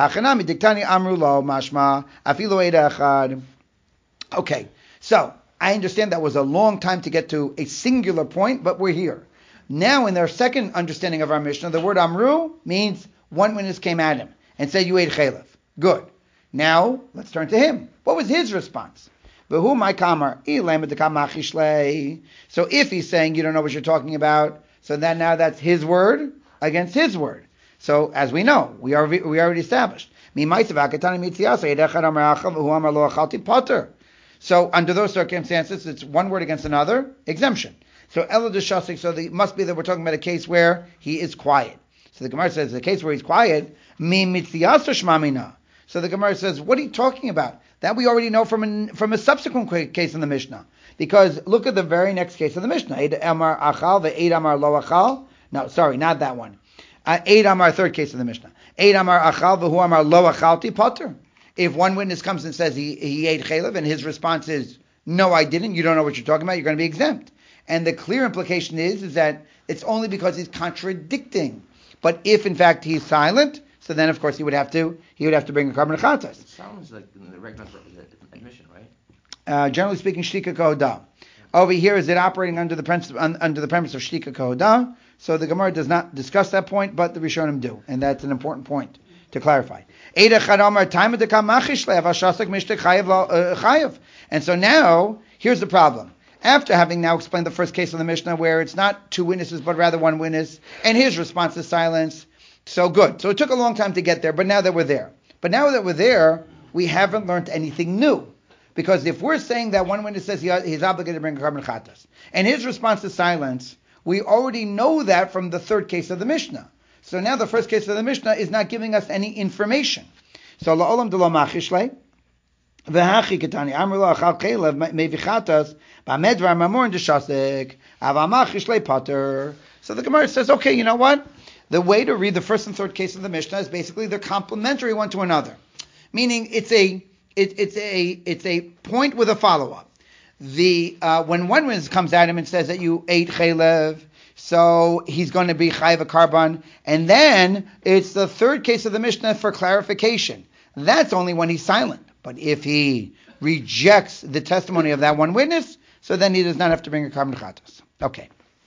Okay, so I understand that was a long time to get to a singular point, but we're here. Now in our second understanding of our Mishnah, the word Amru means one witness came at him and said, you ate chaylev. Good. Now, let's turn to him. What was his response? So if he's saying you don't know what you're talking about, so then now that's his word against his word. So as we know, we are we already established. So under those circumstances, it's one word against another, exemption. So Elo Deshasik, so it must be that we're talking about a case where he is quiet. So the Gemara says the case where he's quiet, mi mitziyasa shmamina. So the Gemara says, what are you talking about? That we already know from a, from a subsequent case in the Mishnah. Because look at the very next case in the Mishnah. Eid Amar Achal, the Eid Amar Lo Achal. No, sorry, not that one. Uh, Eid Amar, third case in the Mishnah. Eid Amar Achal, V'hu Amar Lo Achalti Potter. If one witness comes and says he, he ate chaylev, and his response is, no, I didn't, you don't know what you're talking about, you're going to be exempt. And the clear implication is, is that it's only because he's contradicting. But if, in fact, he's silent, so then, of course, he would have to he would have to bring a carbon chatas. It sounds like the regular admission, right? Uh, generally speaking, shtika kohodah. Over here, is it operating under the premise, under the premise of shtika kohodah? So the Gemara does not discuss that point, but the Rishonim do, and that's an important point to clarify. And so now, here's the problem. After having now explained the first case of the Mishnah, where it's not two witnesses, but rather one witness, and his response is silence, so good. So it took a long time to get there, but now that we're there. But now that we're there, we haven't learned anything new. Because if we're saying that one witness says he, he's obligated to bring a carbon chatas, and his response is silence, we already know that from the third case of the Mishnah. So now the first case of the Mishnah is not giving us any information. So la'olam de lo machishle, v'hachi ketani amru lo achal kelev mevichatas ba'medvar mamor d'shasek avamachishle pater. So the Gemara says, okay, you know what? The way to read the first and third case of the Mishnah is basically they're complementary one to another, meaning it's a it, it's a it's a point with a follow up. The uh, when one witness comes at him and says that you ate chaylev, so he's going to be chayav a carbon, and then it's the third case of the Mishnah for clarification. That's only when he's silent. But if he rejects the testimony of that one witness, so then he does not have to bring a carbon chatas. Okay.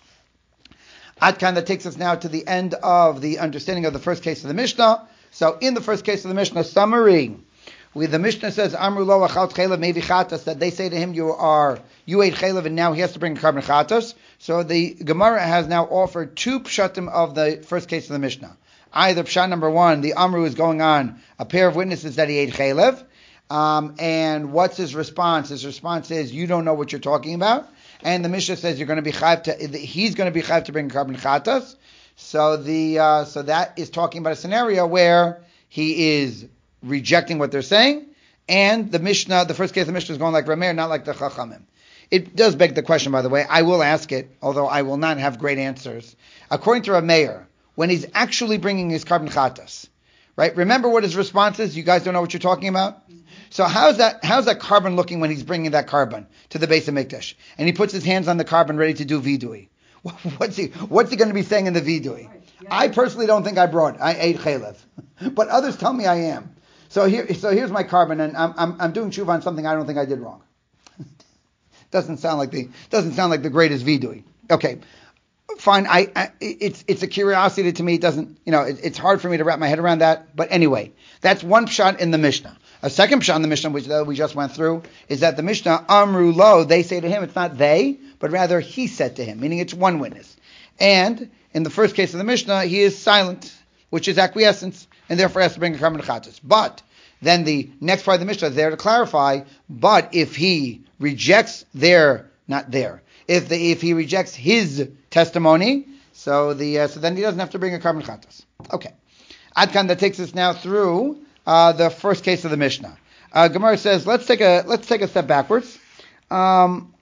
Adkan, that takes us now to the end of the understanding of the first case of the Mishnah. So in the first case of the Mishnah, summary, we, the Mishnah says, Amru lo achal chaylev mevi chatas, that they say to him, you are, you ate chaylev and now he has to bring a carbon chatas. So the Gemara has now offered two pshatim of the first case of the Mishnah. Either pshat number one, the Amru is going on a pair of witnesses that he ate chaylev, um, and what's his response? His response is, you don't know what you're talking about. And the Mishnah says you're going to be chayv to, he's going to be chayv to bring carbon chatas. So the uh, so that is talking about a scenario where he is rejecting what they're saying, and the Mishnah, the first case of the Mishnah is going like Rameir, not like the Chachamim. It does beg the question, by the way. I will ask it, although I will not have great answers. According to Rameir, when he's actually bringing his carbon chatas, right? Remember what his response is? You guys don't know what you're talking about? So how's that how's that carbon looking when he's bringing that carbon to the base of Mikdash? And he puts his hands on the carbon ready to do vidui. What's he what's he going to be saying in the vidui? I personally don't think I brought. I ate chaylev. But others tell me I am. So here so here's my carbon, and I'm I'm, I'm doing tshuva on something I don't think I did wrong. doesn't sound like the doesn't sound like the greatest vidui. Okay. Fine, I, I it's it's a curiosity to me. It doesn't, you know, it, it's hard for me to wrap my head around that. But anyway, that's one pshat in the Mishnah. A second pshat in the Mishnah, which uh, we just went through, is that the Mishnah, Amru Lo, they say to him, it's not they, but rather he said to him, meaning it's one witness. And in the first case of the Mishnah, he is silent, which is acquiescence, and therefore has to bring a carbon chatas. But then the next part of the Mishnah is there to clarify, but if he rejects their, not their, if the, if he rejects his testimony, so the uh, so then he doesn't have to bring a carbon chatas. Okay. Adkan, that takes us now through uh, the first case of the Mishnah. Uh, Gemara says, let's take a let's take a step backwards. Um,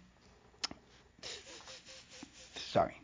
sorry.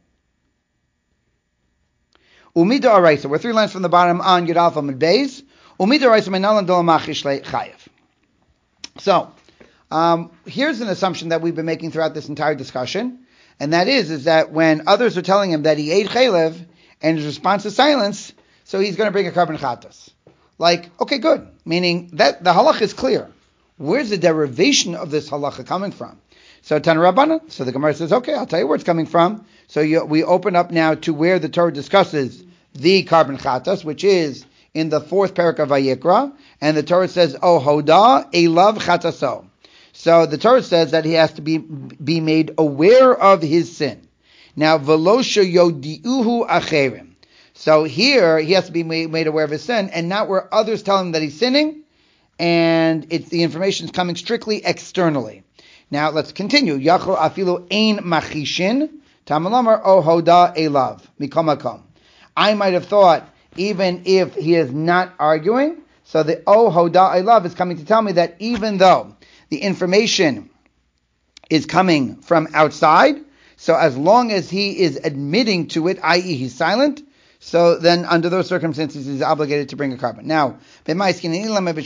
Umida Araisa. We're three lines from the bottom on Yud Alpha Mid Beis. Umida Araisa Menalan Dol Machish Chayev. So. Um, here's an assumption that we've been making throughout this entire discussion, and that is, is that when others are telling him that he ate chaylev, and his response is silence, so he's going to bring a carbon chatas. Like, okay, good. Meaning that the halach is clear. Where's the derivation of this halacha coming from? So Tan Rabbana, so the Gemara says, okay, I'll tell you where it's coming from. So you, we open up now to where the Torah discusses the carbon chatas, which is in the fourth parak of Vayikra, and the Torah says, oh hoda elav chataso. So the Torah says that he has to be be made aware of his sin. Now, velosha yodiuhu acherim. So here he has to be made, made aware of his sin, and not where others tell him that he's sinning, and it's the information is coming strictly externally. Now let's continue. Yachol afilu ein machishin tamalamar o hoda elav mikamakom. I might have thought even if he is not arguing, so the o hoda elav is coming to tell me that even though the information is coming from outside, so as long as he is admitting to it, that is he's silent, so then under those circumstances he's obligated to bring a carbon. Now, so the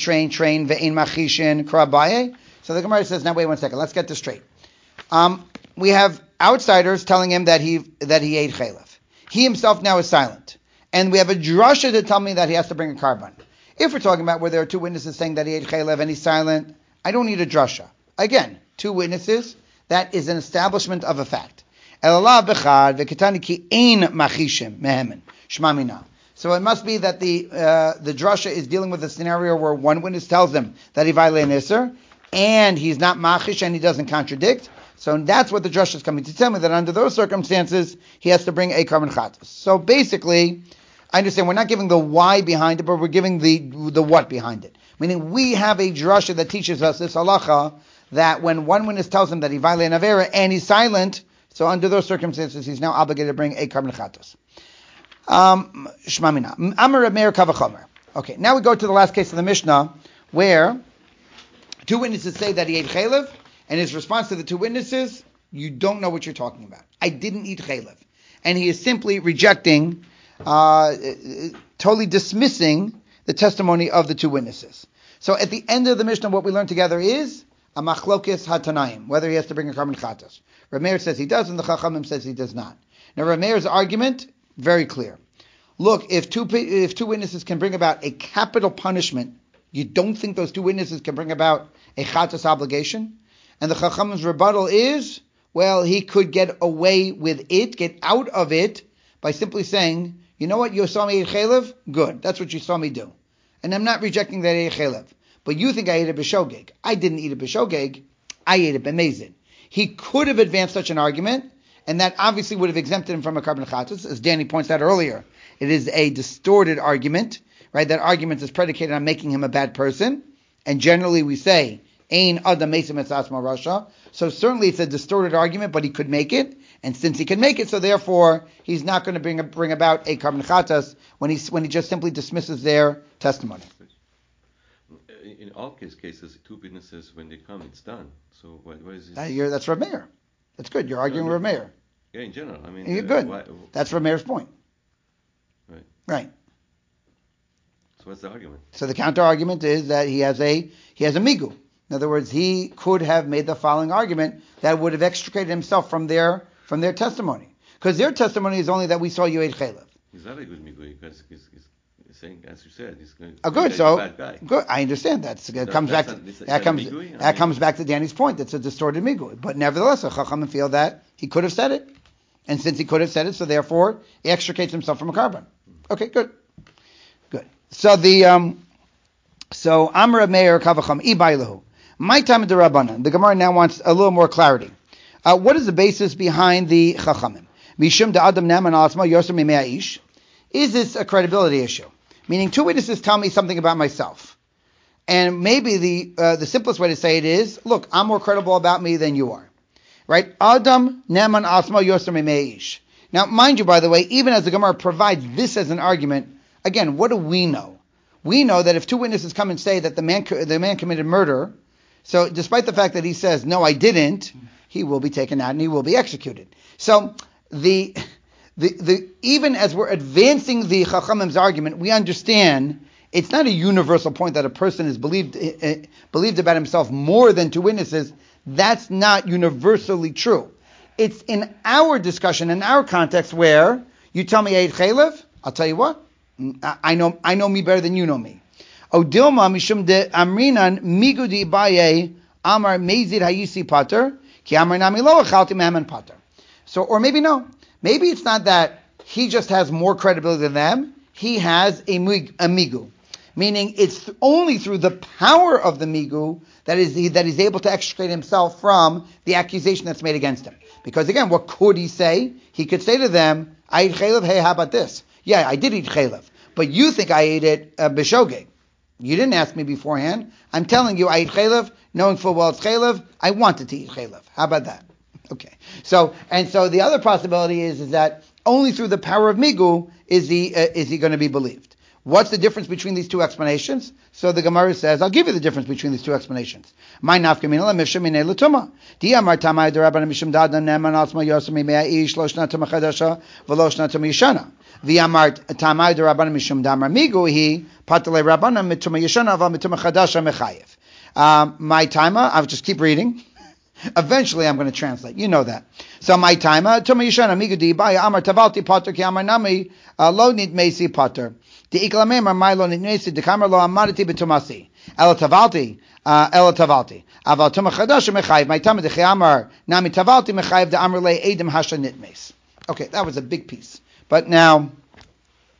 Gemara says, now wait one second, let's get this straight. Um, we have outsiders telling him that he that he ate chaylev. He himself now is silent. And we have a drasha to tell me that he has to bring a carbon. If we're talking about where there are two witnesses saying that he ate chaylev and he's silent, I don't need a drasha. Again, two witnesses, that is an establishment of a fact. So So it must be that the uh, the drasha is dealing with a scenario where one witness tells him that he violated an Isser, and he's not machish and he doesn't contradict. So that's what the drasha is coming to tell me, that under those circumstances, he has to bring a carbon chatas. So basically, I understand we're not giving the why behind it, but we're giving the the what behind it. Meaning we have a drasha that teaches us this halacha, that when one witness tells him that he violated an avera and he's silent, so under those circumstances, he's now obligated to bring a carbon chatas. Um, Shmamina. Amar Reb Meir Kavachomer. Okay, now we go to the last case of the Mishnah, where two witnesses say that he ate chaylev, and his response to the two witnesses, you don't know what you're talking about. I didn't eat chaylev. And he is simply rejecting, uh, totally dismissing the testimony of the two witnesses. So at the end of the Mishnah, what we learn together is a machlokes hatanaim, whether he has to bring a carbon chatas. Reb Meir says he does, and the Chachamim says he does not. Now Reb Meir's argument, very clear. Look, if two if two witnesses can bring about a capital punishment, you don't think those two witnesses can bring about a chatas obligation? And the Chachamim's rebuttal is, well, he could get away with it, get out of it, by simply saying, you know what, you saw me eat chaylev? Good, that's what you saw me do. And I'm not rejecting that I ate chaylev. But you think I ate a b'shogeg. I didn't eat a b'shogeg, I ate a b'mezid. He could have advanced such an argument, and that obviously would have exempted him from a carbon chatas. As Danny points out earlier, it is a distorted argument, right? That argument is predicated on making him a bad person. And generally we say, Ein adam mesim etzasma rasha. So certainly it's a distorted argument, but he could make it. And since he can make it, so therefore he's not going to bring bring about a carbon chatas when he when he just simply dismisses their testimony. In all case cases, two witnesses, when they come, it's done. So what, what is this? That, you're, that's Reb Meir. That's good. You're arguing with Reb Meir. Yeah, in general. I mean, you're uh, good. Why, that's Reb Meir's point. Right. Right. So what's the argument? So the counter argument is that he has a he has a migu. In other words, he could have made the following argument that would have extricated himself from their from their testimony, because their testimony is only that we saw you ate chaylev. He's not a good migu because he's, he's, he's saying, as you said, he's going. Oh, good. He's so a bad guy. good. I understand. That's it So comes that's back. not, To, is that comes I mean, that comes back to Danny's point. That's a distorted migu. But nevertheless, the Chachamim feel that he could have said it, and since he could have said it, so therefore he extricates himself from a carbon. Okay, good, good. So the um, so Amar Meir Kavacham Ibailahu. My time of the Rabbanan. The Gemara now wants a little more clarity. Uh, what is the basis behind the Chachamim? Mishum da Adam Naman Asma Yosem Mimei Ish. Is this a credibility issue? Meaning, two witnesses tell me something about myself, and maybe the uh, the simplest way to say it is, look, I'm more credible about me than you are, right? Adam Naman Asma Yosem Mimei Ish. Now, mind you, by the way, even as the Gemara provides this as an argument, again, what do we know? We know that if two witnesses come and say that the man the man committed murder, so despite the fact that he says, no, I didn't, he will be taken out and he will be executed. So the the the even as we're advancing the Chachamim's argument, we understand it's not a universal point that a person is believed uh, believed about himself more than two witnesses. That's not universally true. It's in our discussion, in our context, where you tell me I ate chaylev, I'll tell you what, I know I know me better than you know me. Odilma mishum de amrinan migudi baye amar mezid hayisi pater ki amar nami lo achalti mehaman pater. So, or maybe no, maybe it's not that he just has more credibility than them. He has a, mig, a migu, meaning it's th- only through the power of the migu that is he, that he's able to extricate himself from the accusation that's made against him. Because again, what could he say? He could say to them, "I ate chaylev. Hey, how about this? Yeah, I did eat chaylev, but you think I ate it uh, b'shogeg. You didn't ask me beforehand. I'm telling you, I ate chaylev, knowing full well it's chaylev. I wanted to eat chaylev. How about that?" Okay. So, and so the other possibility is, is that only through the power of migu is he uh, is he going to be believed. What's the difference between these two explanations? So the Gemara says, I'll give you the difference between these two explanations. My nafkamina la mishum minei l'tuma. Di amar tamai derabbanan mishum dadan neman asma yosem mimei ish lo shna tuma chadasha v'lo shna tuma yishana. The amar tamai derabbanan mishum damar migu hi patalei rabbanan mituma yishana va mituma chadasha mechayev. Um, my timer, I'll just keep reading. Eventually, I'm going to translate. You know that. So my timer, tuma yishana migu di baya amar tavalti pater ki amar nami lo nit meisi pater. The iklamemar milo nitnesi the kamar lo amadati betumasi. Ela tavalti, ela tavalti. Aval tuma chadash mechayev. My timer the chiamar nami tavalti mechayev the amar le edim hasha nitmes. Okay, that was a big piece. But now,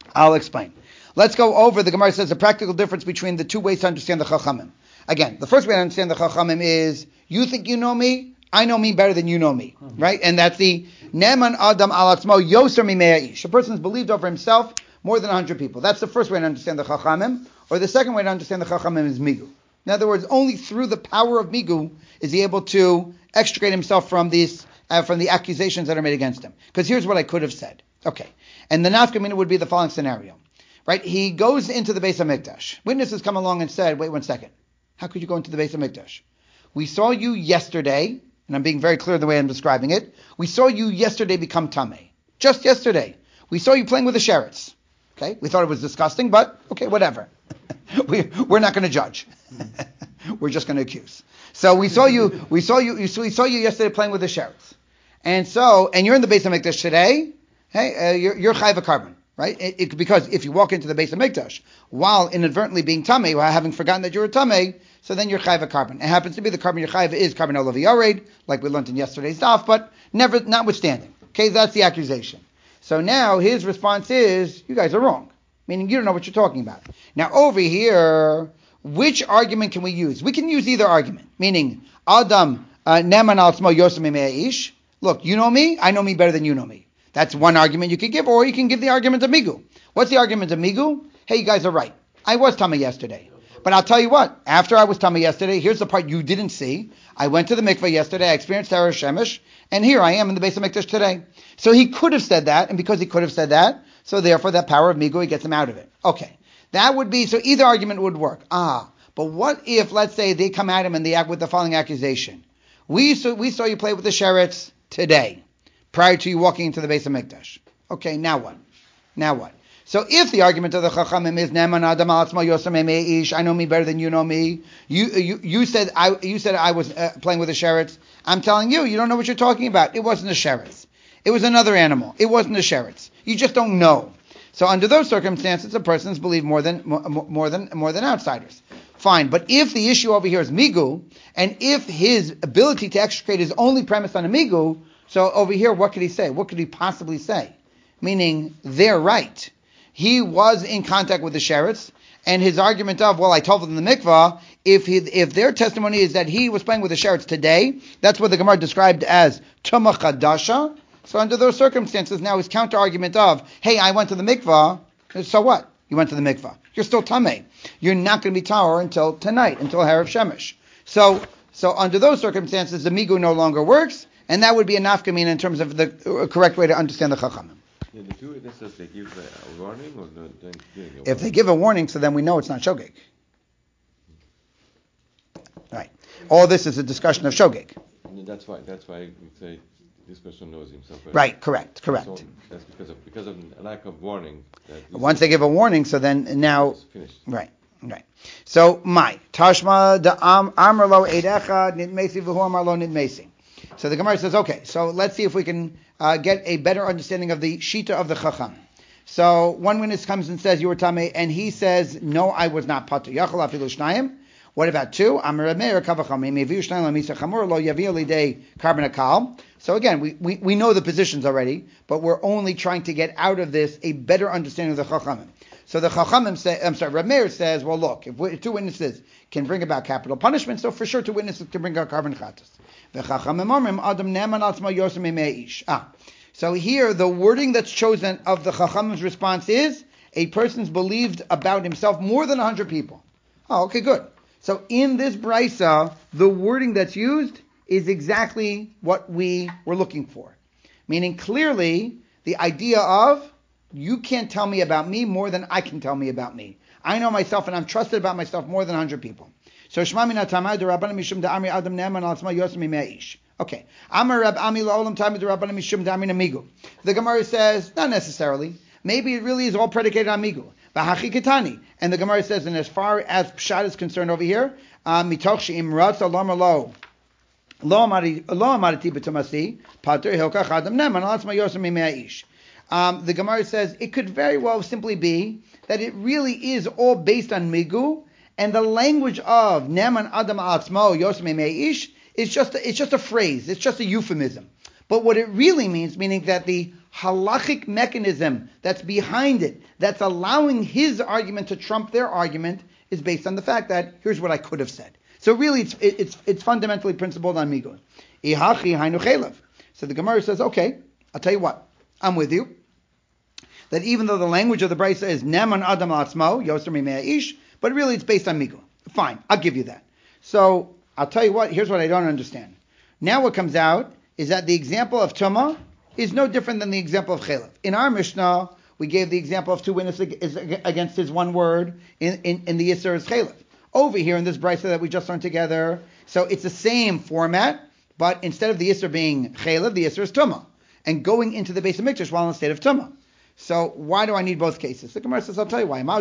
I'll explain. Let's go over, the Gemara says, the practical difference between the two ways to understand the Chachamim. Again, the first way to understand the Chachamim is, you think you know me, I know me better than you know me, mm-hmm. right? And that's the Neman Adam Al Atzmo Yoser Mimei Ish. A person is believed over himself more than one hundred people. That's the first way to understand the Chachamim. Or the second way to understand the Chachamim is Migu. In other words, only through the power of Migu is he able to extricate himself from these, uh, from the accusations that are made against him. Because here's what I could have said. Okay. And the Nafka Mina would be the following scenario. Right? He goes into the Beis HaMikdash. Witnesses come along and said, wait one second. How could you go into the Beis HaMikdash? We saw you yesterday, and I'm being very clear in the way I'm describing it. We saw you yesterday become Tameh. Just yesterday. We saw you playing with the sherets. Okay? We thought it was disgusting, but okay, whatever. we, we're not going to judge. We're just going to accuse. So we saw you, we saw you, we saw you yesterday playing with the sherets. And so, and you're in the Beis HaMikdash today, hey, uh, you're, you're Chayv HaKarban. Right? It, it, because if you walk into the Beis HaMikdash while inadvertently being Tameh, while having forgotten that you're a Tameh, so then you're Chayv HaKarban. It happens to be the carbon you're Chayv is carbon olav yared, like we learned in yesterday's daf, but never, notwithstanding. Okay, that's the accusation. So now his response is, you guys are wrong. Meaning you don't know what you're talking about. Now over here, which argument can we use? We can use either argument. Meaning, Adam, Neman al Tzmo Yosem Mimei Ish. Look, you know me, I know me better than you know me. That's one argument you could give, or you can give the argument of Migu. What's the argument of Migu? Hey, you guys are right. I was Tameh yesterday. But I'll tell you what, after I was Tameh yesterday, here's the part you didn't see. I went to the mikveh yesterday, I experienced Terah Shemesh, and here I am in the Beis HaMikdash today. So he could have said that, and because he could have said that, so therefore that power of Migu, he gets him out of it. Okay. That would be, so either argument would work. Ah, but what if, let's say, they come at him and they act with the following accusation. We saw, we saw you play with the sherets today, prior to you walking into the Beis HaMikdash. Okay, now what? Now what? So if the argument of the Chachamim is Neman Adam Al Atzmo Yosem Mimei Ish, I know me better than you know me. You you you said I you said I was uh, playing with the sherets. I'm telling you, you don't know what you're talking about. It wasn't the sherets. It was another animal. It wasn't the sherets. You just don't know. So under those circumstances, a person's believed more than more, more than more than outsiders. Fine, but if the issue over here is Migu, and if his ability to extricate is only premised on a Migu, so over here, what could he say? What could he possibly say? Meaning, they're right. He was in contact with the sherets, and his argument of, well, I told them in the mikvah, if he, if their testimony is that he was playing with the sherets today, that's what the Gemara described as Tumah Chadasha. So under those circumstances, now his counter-argument of, hey, I went to the mikvah, so what? You went to the mikvah. You're still Tameh. You're not going to be Tahor until tonight, until Harav Shemesh. So, so under those circumstances, the Migu no longer works, and that would be a nafkamina in terms of the correct way to understand the Chachamim. Yeah, the two witnesses, they give a warning or don't give a warning? If they give a warning, so then we know it's not shogeg. Right. All this is a discussion of shogeg. That's why. That's why we say this person knows himself. Better. Right. Correct. Correct. So that's because of because of a lack of warning. That Once they give a warning, so then now. Finished. Right. Right. So my Tashma da Amrlo Eidecha Nidmesi V'hu Amarlo Nidmesi. So the Gemara says, okay, so let's see if we can uh, get a better understanding of the Shita of the Chacham. So one witness comes and says, you were Tameh, and he says, no, I was not Pater. Yachal afilu shnayim. What about two? Amar Meir kavacham meviu shnayim lamisa chamur lo yaviu lidei karban akal. So again, we, we, we know the positions already, but we're only trying to get out of this a better understanding of the Chachamim. So the Chachamim say, I'm sorry, Reb Meir says, well, look, if, we, if two witnesses can bring about capital punishment, so for sure two witnesses can bring about carbon chatas. Ah, so here the wording that's chosen of the Chachamim's response is a person's believed about himself more than one hundred people. Oh, okay, good. So in this brisa, the wording that's used is exactly what we were looking for. Meaning clearly the idea of you can't tell me about me more than I can tell me about me. I know myself and I'm trusted about myself more than one hundred people. So Shema min hatamai de Rabbanan mishum da'amri adam ne'eman al atzmo yosem mimei ish. Okay. Amar Rab Ami la'olam tamid de Rabbanan mishum da'amri namigu. The Gemara says, not necessarily. Maybe it really is all predicated on migu. V'hachi ketani. And the Gemara says, and as far as Pshat is concerned over here, mitoch she'im ratza lama lo lo amariti b'tumasi pater hilkach adam ne'eman al atzmo yosem mimei ish. Um, the Gemara says it could very well simply be that it really is all based on migu, and the language of Neman Adam Atzmo Yosem Mimei Ish is just a, it's just a phrase, it's just a euphemism. But what it really means, meaning that the halachic mechanism that's behind it, that's allowing his argument to trump their argument, is based on the fact that here's what I could have said. So really, it's it's it's fundamentally principled on migun. Ihachi hainu chelav. So the Gemara says, okay, I'll tell you what, I'm with you. That even though the language of the Brisa is neman adam atzmo yoser mimei ish, but really it's based on migun. Fine, I'll give you that. So I'll tell you what. Here's what I don't understand. Now what comes out is that the example of Tumah is no different than the example of Chelav. In our Mishnah, we gave the example of two witnesses against his one word in, in, in the Yisr is Chelav. Over here in this Brisa that we just learned together, so it's the same format, but instead of the Yisr being Chelav, the Yisr is Tumah, and going into the Beis HaMikdash while in the state of Tumah. So why do I need both cases? The Gemara says, I'll tell you why.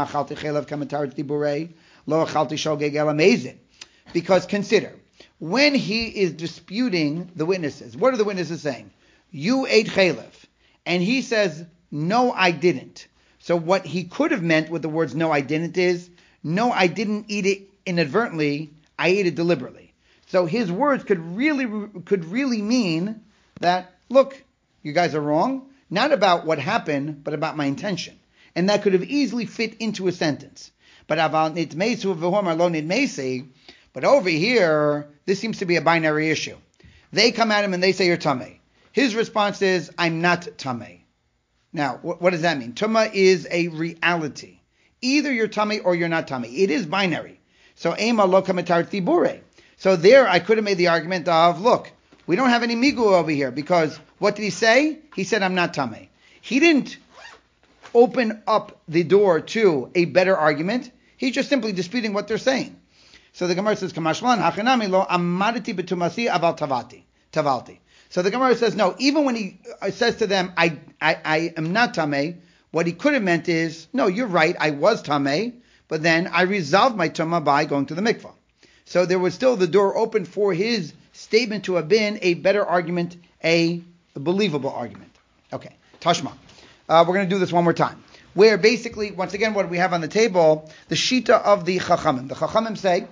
Because consider, when he is disputing the witnesses, what are the witnesses saying? You ate chalev. And he says, no, I didn't. So what he could have meant with the words no, I didn't is, no, I didn't eat it inadvertently, I ate it deliberately. So his words could really could really mean that, look, you guys are wrong, not about what happened, but about my intention. And that could have easily fit into a sentence. But about nitmeisu v'homar lo nitmeisi, but over here, this seems to be a binary issue. They come at him and they say, you're tamei. His response is, I'm not tamei. Now, wh- what does that mean? Tumah is a reality. Either you're tamei or you're not tamei. It is binary. So, ema lo kamatar tibure. So there, I could have made the argument of, look, we don't have any migu over here, because what did he say? He said, I'm not tamei. He didn't open up the door to a better argument. He's just simply disputing what they're saying. So the Gemara says, "Kamashlan hachanami lo amaditi betumasi aval tavati tavalti." So the Gemara says, no, even when he says to them, I, I, I am not tamei, what he could have meant is, no, you're right, I was tamei, but then I resolved my tumah by going to the mikvah. So there was still the door open for his statement to have been a better argument, a, a believable argument. Okay, Tashma. Uh, we're going to do this one more time. Where basically, once again, what we have on the table, the shita of the Chachamim. The Chachamim say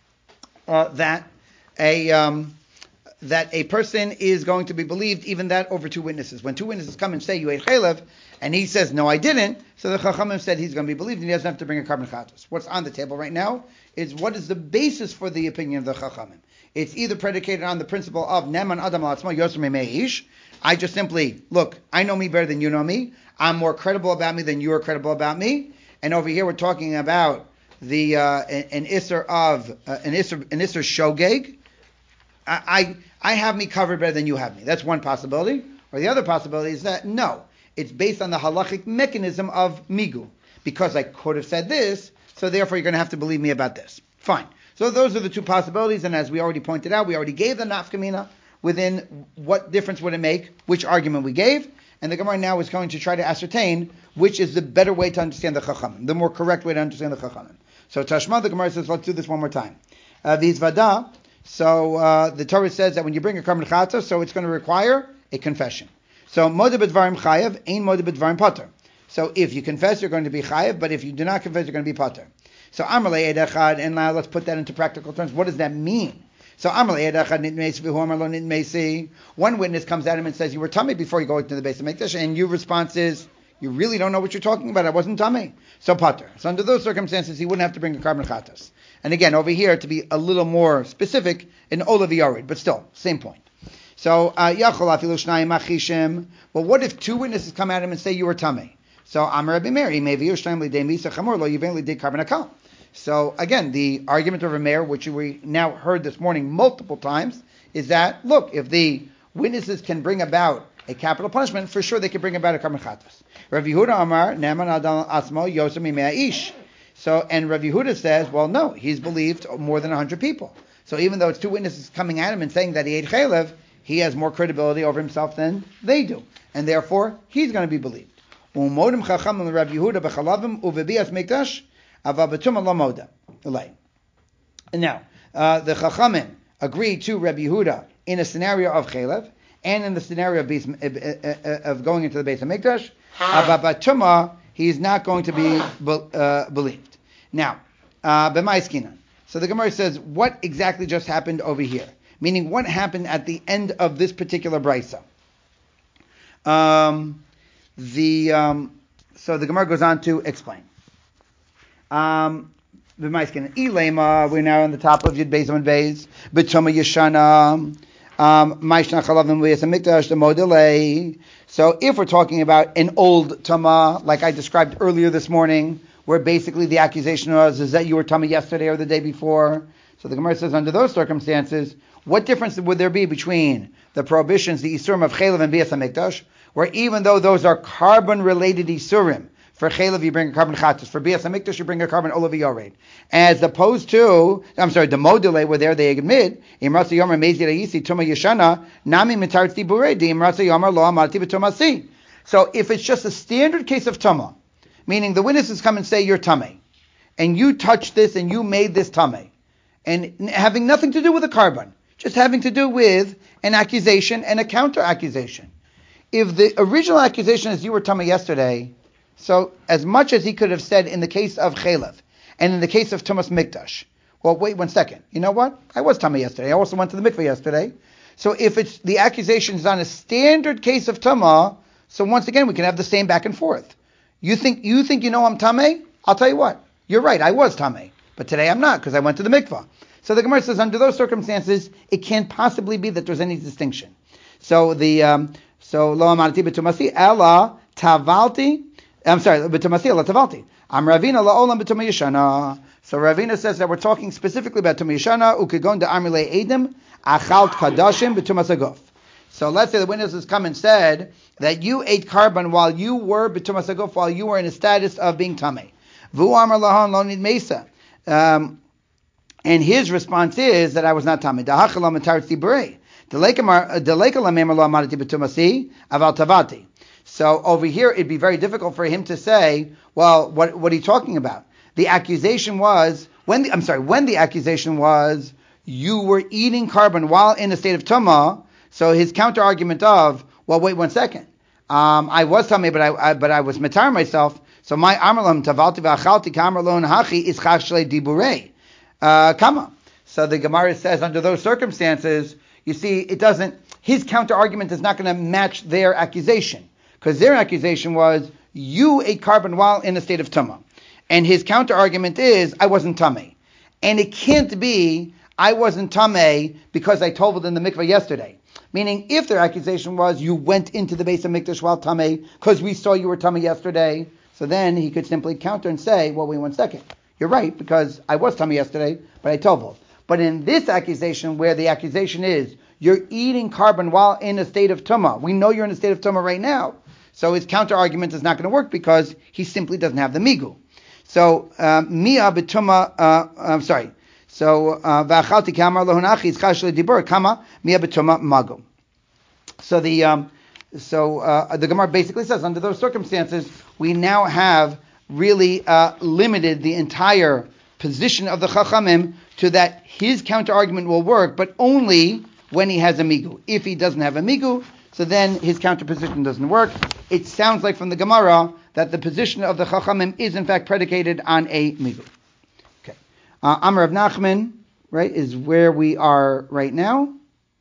uh, that a um, that a person is going to be believed, even that over two witnesses. When two witnesses come and say, you ate chalev, and he says, no, I didn't, so the Chachamim said he's going to be believed, and he doesn't have to bring a carbon chatos. What's on the table right now is what is the basis for the opinion of the Chachamim. It's either predicated on the principle of Neman Adam Latzmo Yoser Meish. I just simply, look, I know me better than you know me. I'm more credible about me than you are credible about me. And over here we're talking about the uh, an Isser of uh, an Isser an Isser Shogeg. I, I I have me covered better than you have me. That's one possibility. Or the other possibility is that no, it's based on the halachic mechanism of migu. Because I could have said this, so therefore you're going to have to believe me about this. Fine. So those are the two possibilities, and as we already pointed out, we already gave the nafkamina within what difference would it make, which argument we gave, and the Gemara now is going to try to ascertain which is the better way to understand the Chachamim, the more correct way to understand the Chachamim. So Tashma, the Gemara says, let's do this one more time. Uh, Vizvada, so uh, the Torah says that when you bring a Karban Chatzah, so it's going to require a confession. So Modeh B'Dvarim Chayav, Ein Modeh B'Dvarim Pater. So if you confess, you're going to be Chayav, but if you do not confess, you're going to be Pater. So Amalei Edechad, and now let's put that into practical terms. What does that mean? So Amalei Edechad Nitmeisi V'Hu Lo Nitmeisi. One witness comes at him and says, "You were tummy before you go into the Beis HaMikdash," and your response is, "You really don't know what you're talking about. I wasn't tummy." So Pater. So under those circumstances, he wouldn't have to bring a carbon chatas. And again, over here to be a little more specific, an olav yared, but still same point. So Yachol Afilu Shnayim Achishim. Well, what if two witnesses come at him and say you were tummy? So Amar Rabbi Meir, maybe Yushnayim Lidei Misa Chamor Lo Yivin Lidei Carbon Akal. So again, the argument of Rameir, which we now heard this morning multiple times, is that, look, if the witnesses can bring about a capital punishment, for sure they can bring about a carbon chatas. Rav Yehuda Amar, Neman Adam Asmo Yosem Mimea Ish. So, and Rav Yehuda says, well, no, he's believed more than one hundred people. So even though it's two witnesses coming at him and saying that he ate chaylev, he has more credibility over himself than they do. And therefore, he's going to be believed. Umodim Chachamim Rav Yehuda Bechalavim Uvebias Mikdash. And now, uh, the Chachamim agree to Rabbi Yehuda in a scenario of Chalev and in the scenario of, Beis, uh, of going into the Beis HaMikdash. Ababatuma, he is not going to be uh, believed. Now, uh, B'maiskinan. So the Gemara says, what exactly just happened over here? Meaning, what happened at the end of this particular brisa? Um, the um, so the Gemara goes on to explain. Um, we're now on the top of Yud Beis Amud Beis. B'tuma Yeshana. So if we're talking about an old tama, like I described earlier this morning, where basically the accusation was is that you were tama yesterday or the day before. So the Gemara says under those circumstances, what difference would there be between the prohibitions, the isurim of chaylev and bias hamikdash, where even though those are carbon-related isurim, for chaylev you bring a carbon chatas, for bias hamikdash you bring a carbon olav yored, as opposed to, I'm sorry, the modele where there they admit imratza yomer mezi reisi tuma yeshana nami mitar tzibure di imratza yomer lo amarti b'tumasi. So if it's just a standard case of tuma, meaning the witnesses come and say you're tamei, and you touched this and you made this tamei, and having nothing to do with a carbon, just having to do with an accusation and a counter accusation. If the original accusation is you were tamei yesterday, so as much as he could have said in the case of chaylev and in the case of tumas mikdash, well, wait one second. You know what? I was tamei yesterday. I also went to the mikveh yesterday. So if it's the accusation is on a standard case of tama, so once again we can have the same back and forth. You think you think you know I'm tamei? I'll tell you what. You're right. I was tamei, but today I'm not because I went to the mikveh. So the Gemara says under those circumstances it can't possibly be that there's any distinction. So the um, so lo amarti b'tumasi ela tavalti. I'm sorry, b'tumasi ela tavalti. Am Ravina la'olam b'tumah yeshana. So Ravina says that we're talking specifically about tumah yeshana. Ukegon de'amrile edim achalt kadashim b'tumas aguf. So let's say the witnesses come and said that you ate carbon while you were b'tumas aguf, while you were in a status of being tamei. Vu amar lahan lo nid mesa. Um, and his response is that I was not tamei. Da'achal matar tzibrei. Delekala memar lo amarti b'tumasi aval tavati. So over here, it'd be very difficult for him to say, well, what what are you talking about? The accusation was, when the, I'm sorry, when the accusation was, you were eating carbon while in a state of tumah, so his counter argument of, well, wait one second, um, I was tumah, but I, I but I was matar myself, so my amarlam tavalti v'achalti kamarlon hachi is chashle diburei kama. So the Gemara says, under those circumstances, you see, it doesn't, his counter argument is not going to match their accusation. Because their accusation was, you ate carbon while in a state of tumah. And his counter-argument is, I wasn't tamei. And it can't be, I wasn't tamei because I toveled in the mikveh yesterday. Meaning, if their accusation was, you went into the Beis HaMikdash while tamei, because we saw you were tamei yesterday, so then he could simply counter and say, well, wait one second. You're right, because I was tamei yesterday, but I toveled. But in this accusation, where the accusation is, you're eating carbon while in a state of tumah, we know you're in a state of tumah right now, so his counter argument is not going to work because he simply doesn't have the migu. So mia betuma. Uh, I'm sorry. So va'achalti kamar lohunachi is chashle dibur kama mia betuma mago. So the um, so uh, the Gemara basically says under those circumstances we now have really uh, limited the entire position of the Chachamim to that his counter argument will work, but only when he has a migu. If he doesn't have a migu, so then his counter position doesn't work. It sounds like from the Gemara that the position of the Chachamim is in fact predicated on a migu. Okay. Uh, Amar of Nachman, right, is where we are right now.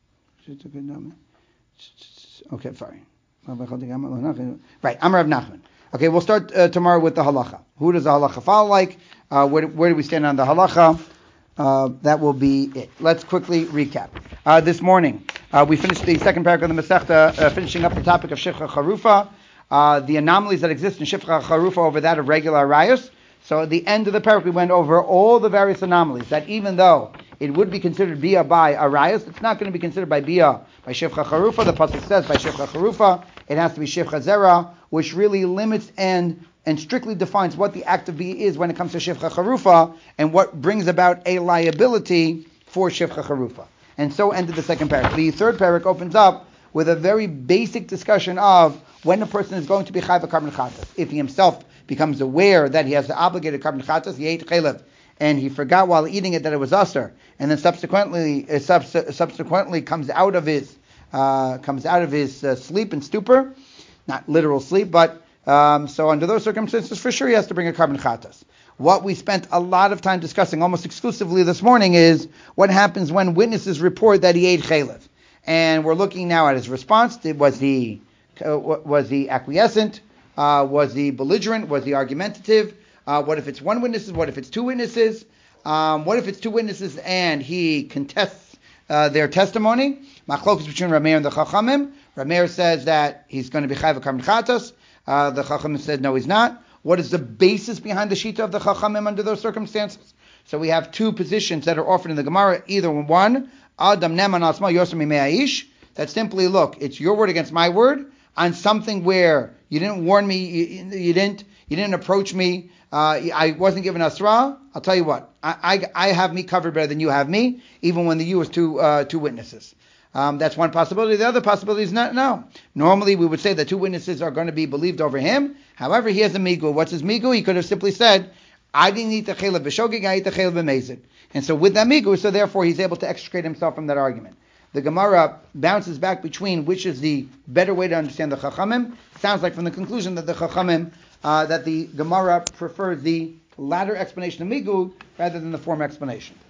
Okay, fine. Right, Amar of Nachman. Okay, we'll start uh, tomorrow with the halacha. Who does the halacha follow like? Uh, where, where do we stand on the halacha? Uh, that will be it. Let's quickly recap. Uh, this morning, uh, we finished the second paragraph of the Masechta, uh, finishing up the topic of Shifcha Charufa, uh, the anomalies that exist in Shifcha Charufa over that of regular arayos. So at the end of the paragraph, we went over all the various anomalies, that even though it would be considered bia by arayos, it's not going to be considered by bia by Shifcha Charufa. The pasuk says by Shifcha Charufa, it has to be Shifcha Zera, which really limits and and strictly defines what the act of bia is when it comes to Shifcha Charufa, and what brings about a liability for Shifcha Charufa. And so ended the second paragraph. The third paragraph opens up with a very basic discussion of when a person is going to be chayv carbon chatas. If he himself becomes aware that he has the obligated carbon chatas, he ate chaylev, and he forgot while eating it that it was usher, and then subsequently uh, subs- subsequently comes out of his uh, comes out of his uh, sleep and stupor, not literal sleep, but um, so under those circumstances, for sure he has to bring a carbon chatas. What we spent a lot of time discussing, almost exclusively this morning, is what happens when witnesses report that he ate chaylev. And we're looking now at his response. Was he uh, was he acquiescent? Uh, was he belligerent? Was he argumentative? Uh, what if it's one witness? What if it's two witnesses? Um, what if it's two witnesses and he contests uh, their testimony? Machlokas between Rameir and the Chachamim. Rameir says that he's going to be chayv karban chatas. Uh, the Chachamim said no, he's not. What is the basis behind the shita of the Chachamim under those circumstances? So we have two positions that are offered in the Gemara. Either one, Adam neman asma yosem mimei that simply, look, it's your word against my word on something where you didn't warn me, you, you didn't, you didn't approach me. Uh, I wasn't given asra. I'll tell you what, I, I, I have me covered better than you have me, even when the you was two uh, two witnesses. Um, that's one possibility. The other possibility is not no. Normally we would say that two witnesses are going to be believed over him. However, he has a migu. What's his migu? He could have simply said, I didn't eat the chaylev b'shogeg, I ate the chaylev b'mezid. And so with that migu, so therefore he's able to extricate himself from that argument. The Gemara bounces back between which is the better way to understand the Chachamim. Sounds like from the conclusion that the Chachamim, uh, that the Gemara prefers the latter explanation of migu rather than the former explanation.